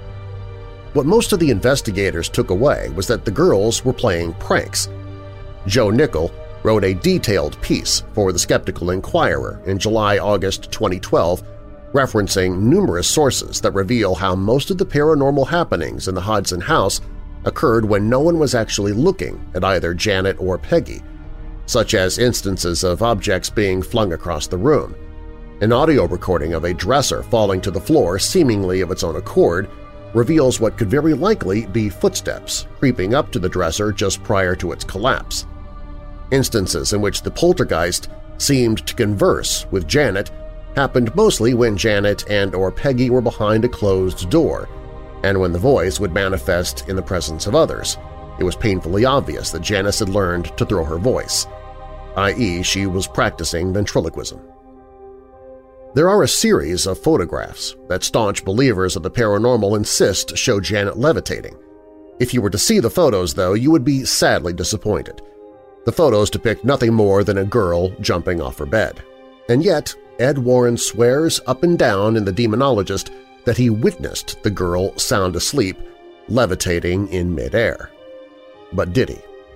What most of the investigators took away was that the girls were playing pranks. Joe Nickell wrote a detailed piece for the Skeptical Inquirer in July-August 2012, referencing numerous sources that reveal how most of the paranormal happenings in the Hodgson house occurred when no one was actually looking at either Janet or Peggy, such as instances of objects being flung across the room. An audio recording of a dresser falling to the floor seemingly of its own accord reveals what could very likely be footsteps creeping up to the dresser just prior to its collapse. Instances in which the poltergeist seemed to converse with Janet happened mostly when Janet and/or Peggy were behind a closed door, and when the voice would manifest in the presence of others. It was painfully obvious that Janice had learned to throw her voice, i.e. she was practicing ventriloquism. There are a series of photographs that staunch believers of the paranormal insist show Janet levitating. If you were to see the photos, though, you would be sadly disappointed. The photos depict nothing more than a girl jumping off her bed. And yet, Ed Warren swears up and down in The Demonologist that he witnessed the girl sound asleep, levitating in midair. But did he?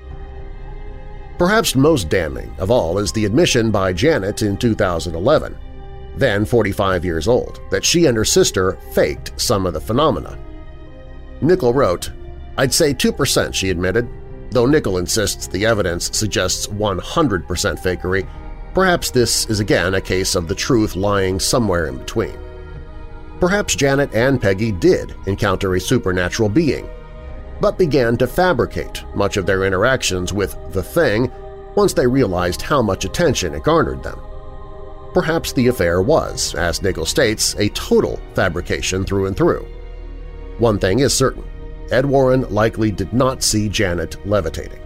Perhaps most damning of all is the admission by Janet in 2011, then 45 years old, that she and her sister faked some of the phenomena. Nickell wrote, "I'd say 2%, she admitted. Though Nickell insists the evidence suggests 100% fakery, perhaps this is again a case of the truth lying somewhere in between. Perhaps Janet and Peggy did encounter a supernatural being, but began to fabricate much of their interactions with the Thing once they realized how much attention it garnered them. Perhaps the affair was, as Nickell states, a total fabrication through and through. One thing is certain, Ed Warren likely did not see Janet levitating."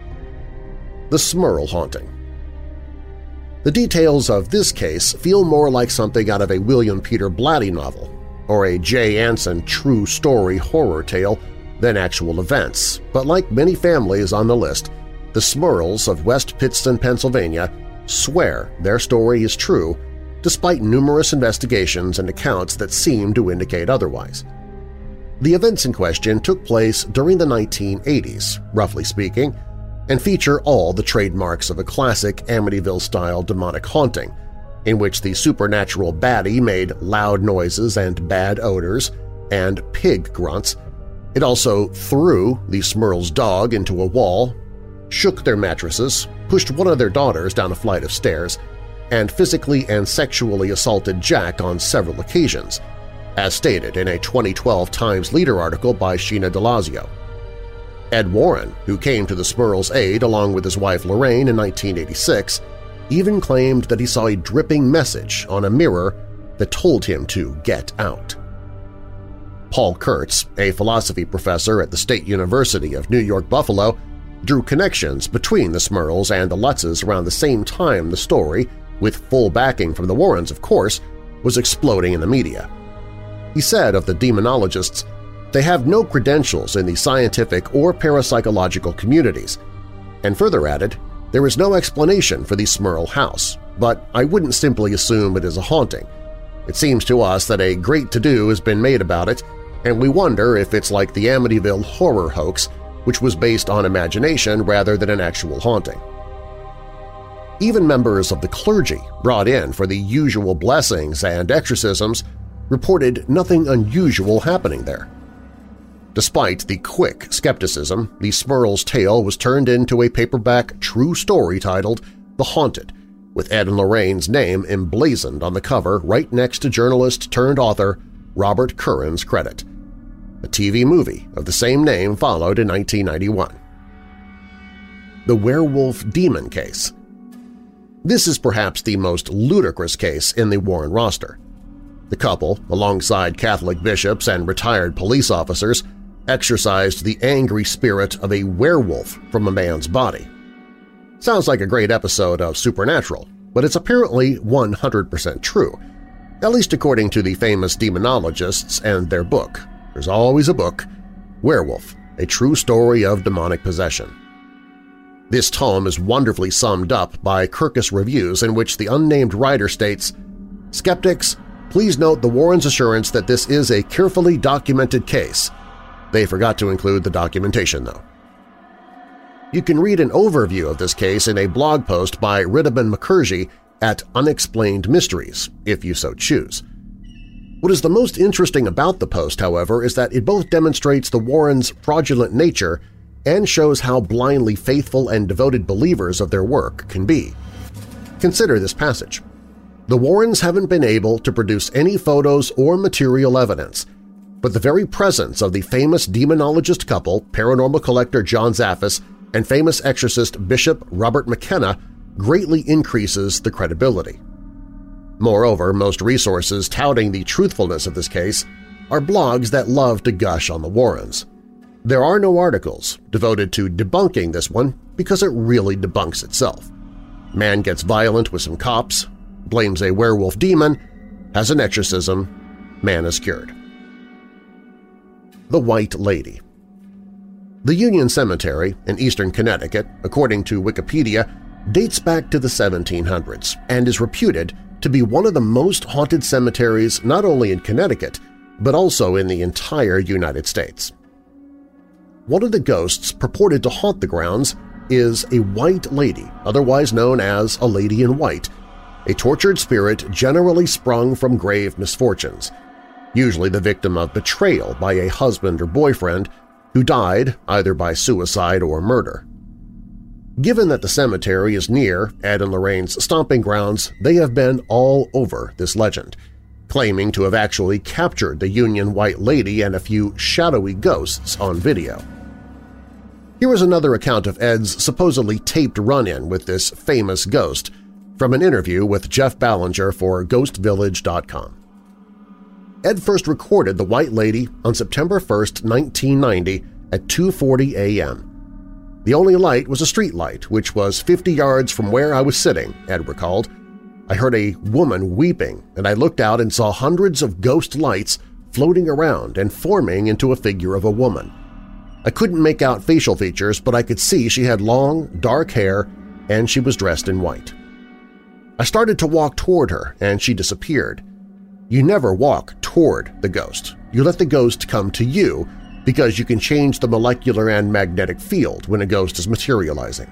The Smurl Haunting. The details of this case feel more like something out of a William Peter Blatty novel or a Jay Anson true story horror tale than actual events, but like many families on the list, the Smurls of West Pittston, Pennsylvania swear their story is true despite numerous investigations and accounts that seem to indicate otherwise. The events in question took place during the 1980s, roughly speaking, and feature all the trademarks of a classic Amityville-style demonic haunting, in which the supernatural baddie made loud noises and bad odors and pig grunts. It also threw the Smurl's dog into a wall, shook their mattresses, pushed one of their daughters down a flight of stairs, and physically and sexually assaulted Jack on several occasions, as stated in a 2012 Times Leader article by Sheena DeLazio. Ed Warren, who came to the Smurls' aid along with his wife Lorraine in 1986, even claimed that he saw a dripping message on a mirror that told him to get out. Paul Kurtz, a philosophy professor at the State University of New York Buffalo, drew connections between the Smurls and the Lutzes around the same time the story, with full backing from the Warrens of course, was exploding in the media. He said of the demonologists, "They have no credentials in the scientific or parapsychological communities," and further added, "There is no explanation for the Smurl house, but I wouldn't simply assume it is a haunting. It seems to us that a great to-do has been made about it, and we wonder if it's like the Amityville horror hoax, which was based on imagination rather than an actual haunting." Even members of the clergy brought in for the usual blessings and exorcisms reported nothing unusual happening there. Despite the quick skepticism, the Smurl's tale was turned into a paperback true story titled The Haunted, with Ed and Lorraine's name emblazoned on the cover right next to journalist-turned-author Robert Curran's credit. A TV movie of the same name followed in 1991. The Werewolf Demon Case. This is perhaps the most ludicrous case in the Warren roster. The couple, alongside Catholic bishops and retired police officers, exorcised the angry spirit of a werewolf from a man's body. Sounds like a great episode of Supernatural, but it's apparently 100% true, at least according to the famous demonologists and their book. There's always a book, Werewolf, a true story of demonic possession. This tome is wonderfully summed up by Kirkus Reviews, in which the unnamed writer states, "Skeptics, please note the Warrens' assurance that this is a carefully documented case." They forgot to include the documentation, though. You can read an overview of this case in a blog post by Riddiman Mukherjee at Unexplained Mysteries, if you so choose. What is the most interesting about the post, however, is that it both demonstrates the Warrens' fraudulent nature and shows how blindly faithful and devoted believers of their work can be. Consider this passage. The Warrens haven't been able to produce any photos or material evidence, but the very presence of the famous demonologist couple, paranormal collector John Zaffis, and famous exorcist Bishop Robert McKenna greatly increases the credibility. Moreover, most resources touting the truthfulness of this case are blogs that love to gush on the Warrens. There are no articles devoted to debunking this one because it really debunks itself. Man gets violent with some cops, blames a werewolf demon, has an exorcism, man is cured. The White Lady. The Union Cemetery in eastern Connecticut, according to Wikipedia, dates back to the 1700s and is reputed to be one of the most haunted cemeteries not only in Connecticut, but also in the entire United States. One of the ghosts purported to haunt the grounds is a White Lady, otherwise known as a Lady in White, a tortured spirit generally sprung from grave misfortunes, usually the victim of betrayal by a husband or boyfriend who died either by suicide or murder. Given that the cemetery is near Ed and Lorraine's stomping grounds, they have been all over this legend, claiming to have actually captured the Union White Lady and a few shadowy ghosts on video. Here is another account of Ed's supposedly taped run-in with this famous ghost from an interview with Jeff Ballinger for GhostVillage.com. Ed first recorded the White Lady on September 1, 1990 at 2:40 a.m. The only light was a street light, which was 50 yards from where I was sitting, Ed recalled. I heard a woman weeping, and I looked out and saw hundreds of ghost lights floating around and forming into a figure of a woman. I couldn't make out facial features, but I could see she had long, dark hair and she was dressed in white. I started to walk toward her, and she disappeared. You never walk toward the ghost. You let the ghost come to you because you can change the molecular and magnetic field when a ghost is materializing.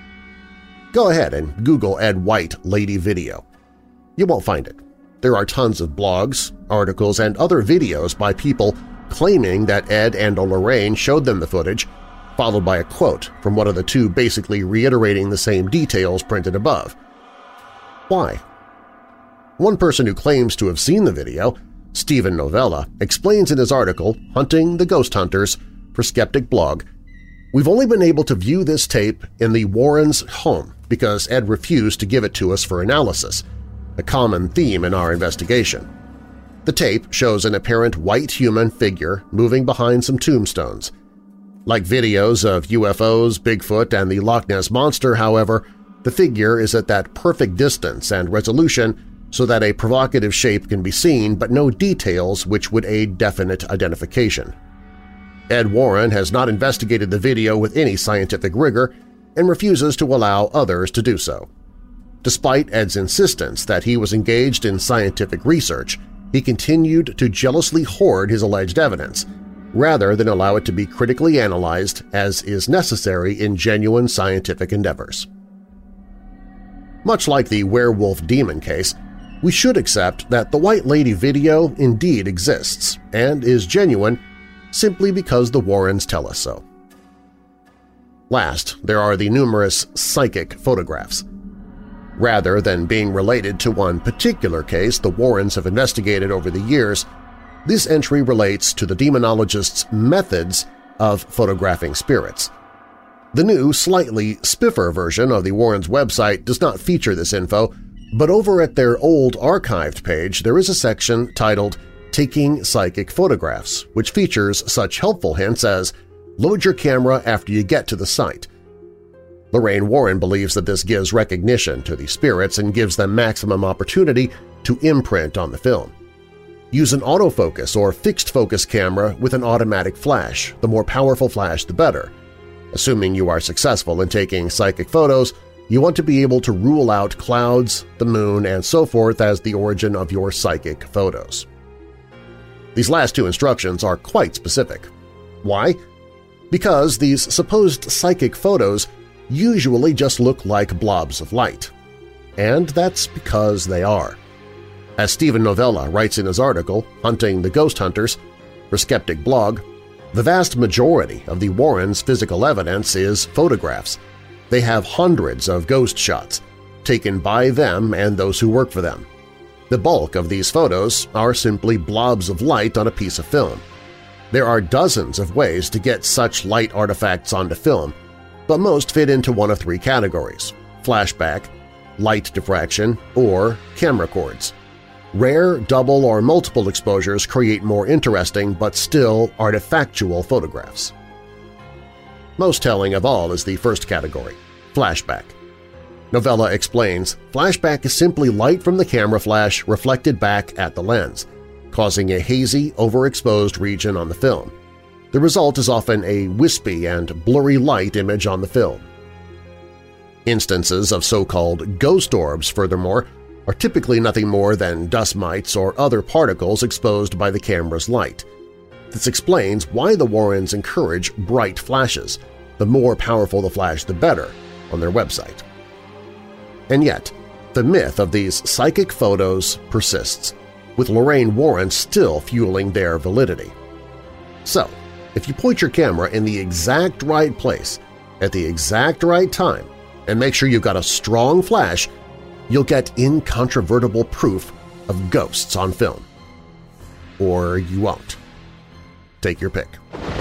Go ahead and Google Ed White Lady video. You won't find it. There are tons of blogs, articles, and other videos by people claiming that Ed and Lorraine showed them the footage, followed by a quote from one of the two basically reiterating the same details printed above. Why? One person who claims to have seen the video, Stephen Novella, explains in his article Hunting the Ghost Hunters for Skeptic Blog, "We've only been able to view this tape in the Warrens' home because Ed refused to give it to us for analysis, a common theme in our investigation. The tape shows an apparent white human figure moving behind some tombstones. Like videos of UFOs, Bigfoot, and the Loch Ness Monster, however, the figure is at that perfect distance and resolution so that a provocative shape can be seen but no details which would aid definite identification. Ed Warren has not investigated the video with any scientific rigor and refuses to allow others to do so. Despite Ed's insistence that he was engaged in scientific research, he continued to jealously hoard his alleged evidence, rather than allow it to be critically analyzed as is necessary in genuine scientific endeavors." Much like the werewolf demon case, we should accept that the White Lady video indeed exists and is genuine, simply because the Warrens tell us so. Last, there are the numerous psychic photographs. Rather than being related to one particular case the Warrens have investigated over the years, this entry relates to the demonologists' methods of photographing spirits. The new, slightly spiffer version of the Warrens' website does not feature this info, but over at their old archived page there is a section titled Taking Psychic Photographs, which features such helpful hints as "Load your camera after you get to the site." Lorraine Warren believes that this gives recognition to the spirits and gives them maximum opportunity to imprint on the film. Use an autofocus or fixed-focus camera with an automatic flash. The more powerful flash, the better. Assuming you are successful in taking psychic photos, you want to be able to rule out clouds, the moon, and so forth as the origin of your psychic photos. These last two instructions are quite specific. Why? Because these supposed psychic photos usually just look like blobs of light. And that's because they are. As Steven Novella writes in his article, Hunting the Ghost Hunters, for Skeptic Blog, the vast majority of the Warrens' physical evidence is photographs. They have hundreds of ghost shots, taken by them and those who work for them. The bulk of these photos are simply blobs of light on a piece of film. There are dozens of ways to get such light artifacts onto film, but most fit into one of three categories: flashback, light diffraction, or camera cords. Rare, double, or multiple exposures create more interesting but still artifactual photographs. Most telling of all is the first category, flashback. Novella explains, flashback is simply light from the camera flash reflected back at the lens, causing a hazy, overexposed region on the film. The result is often a wispy and blurry light image on the film. Instances of so-called ghost orbs, furthermore, are typically nothing more than dust mites or other particles exposed by the camera's light. This explains why the Warrens encourage bright flashes. The more powerful the flash, the better, on their website. And yet, the myth of these psychic photos persists, with Lorraine Warren still fueling their validity. So, if you point your camera in the exact right place at the exact right time and make sure you've got a strong flash, you'll get incontrovertible proof of ghosts on film. Or you won't. Take your pick.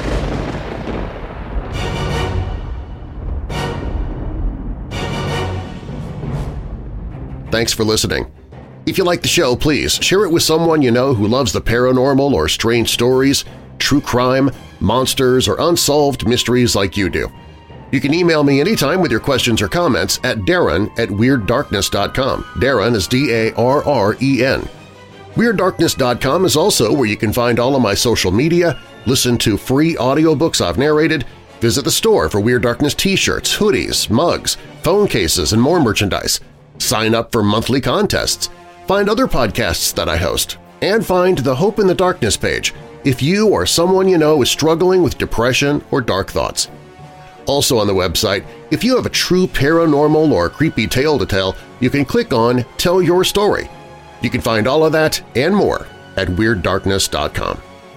Thanks for listening. If you like the show, please share it with someone you know who loves the paranormal or strange stories, true crime, monsters, or unsolved mysteries like you do. You can email me anytime with your questions or comments at darren@weirddarkness.com. Darren is D-A-R-R-E-N. WeirdDarkness.com is also where you can find all of my social media, listen to free audiobooks I've narrated, visit the store for Weird Darkness t-shirts, hoodies, mugs, phone cases, and more merchandise, sign up for monthly contests, find other podcasts that I host, and find the Hope in the Darkness page if you or someone you know is struggling with depression or dark thoughts. Also on the website, if you have a true paranormal or creepy tale to tell, you can click on Tell Your Story. You can find all of that and more at WeirdDarkness.com.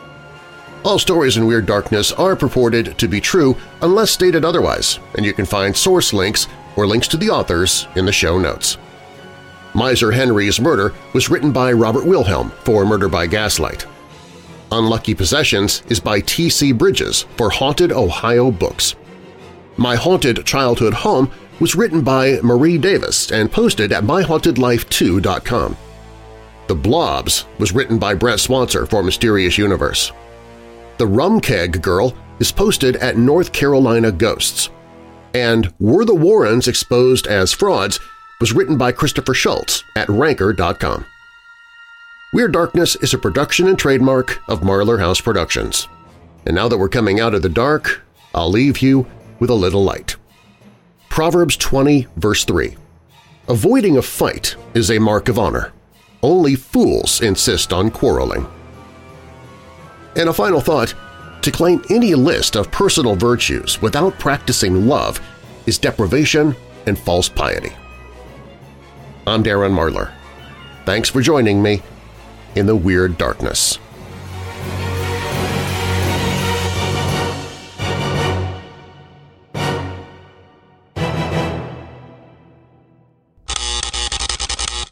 All stories in Weird Darkness are purported to be true unless stated otherwise, and you can find source links or links to the authors in the show notes. Miser Henry's Murder was written by Robert Wilhelm for Murder by Gaslight. Unlucky Possessions is by T.C. Bridges for Haunted Ohio Books. My Haunted Childhood Home was written by Marie Davis and posted at myhauntedlife2.com. The Blobs was written by Brett Swanser for Mysterious Universe. The Rum Keg Girl is posted at North Carolina Ghosts. And Were the Warrens Exposed as Frauds was written by Christopher Schultz at Ranker.com. Weird Darkness is a production and trademark of Marlar House Productions. And now that we're coming out of the dark, I'll leave you with a little light. Proverbs 20, verse 3. Avoiding a fight is a mark of honor. Only fools insist on quarreling. And a final thought, to claim any list of personal virtues without practicing love is deprivation and false piety. I'm Darren Marlar. Thanks for joining me in the Weird Darkness.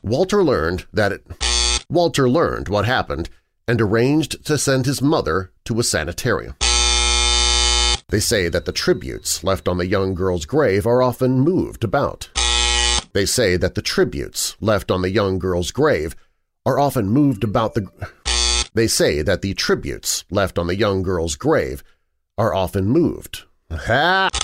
Walter learned what happened and arranged to send his mother to a sanitarium. They say that the tributes left on the young girl's grave are often moved about. They say that the tributes left on the young girl's grave are often moved about the... They say that the tributes left on the young girl's grave are often moved. Ha!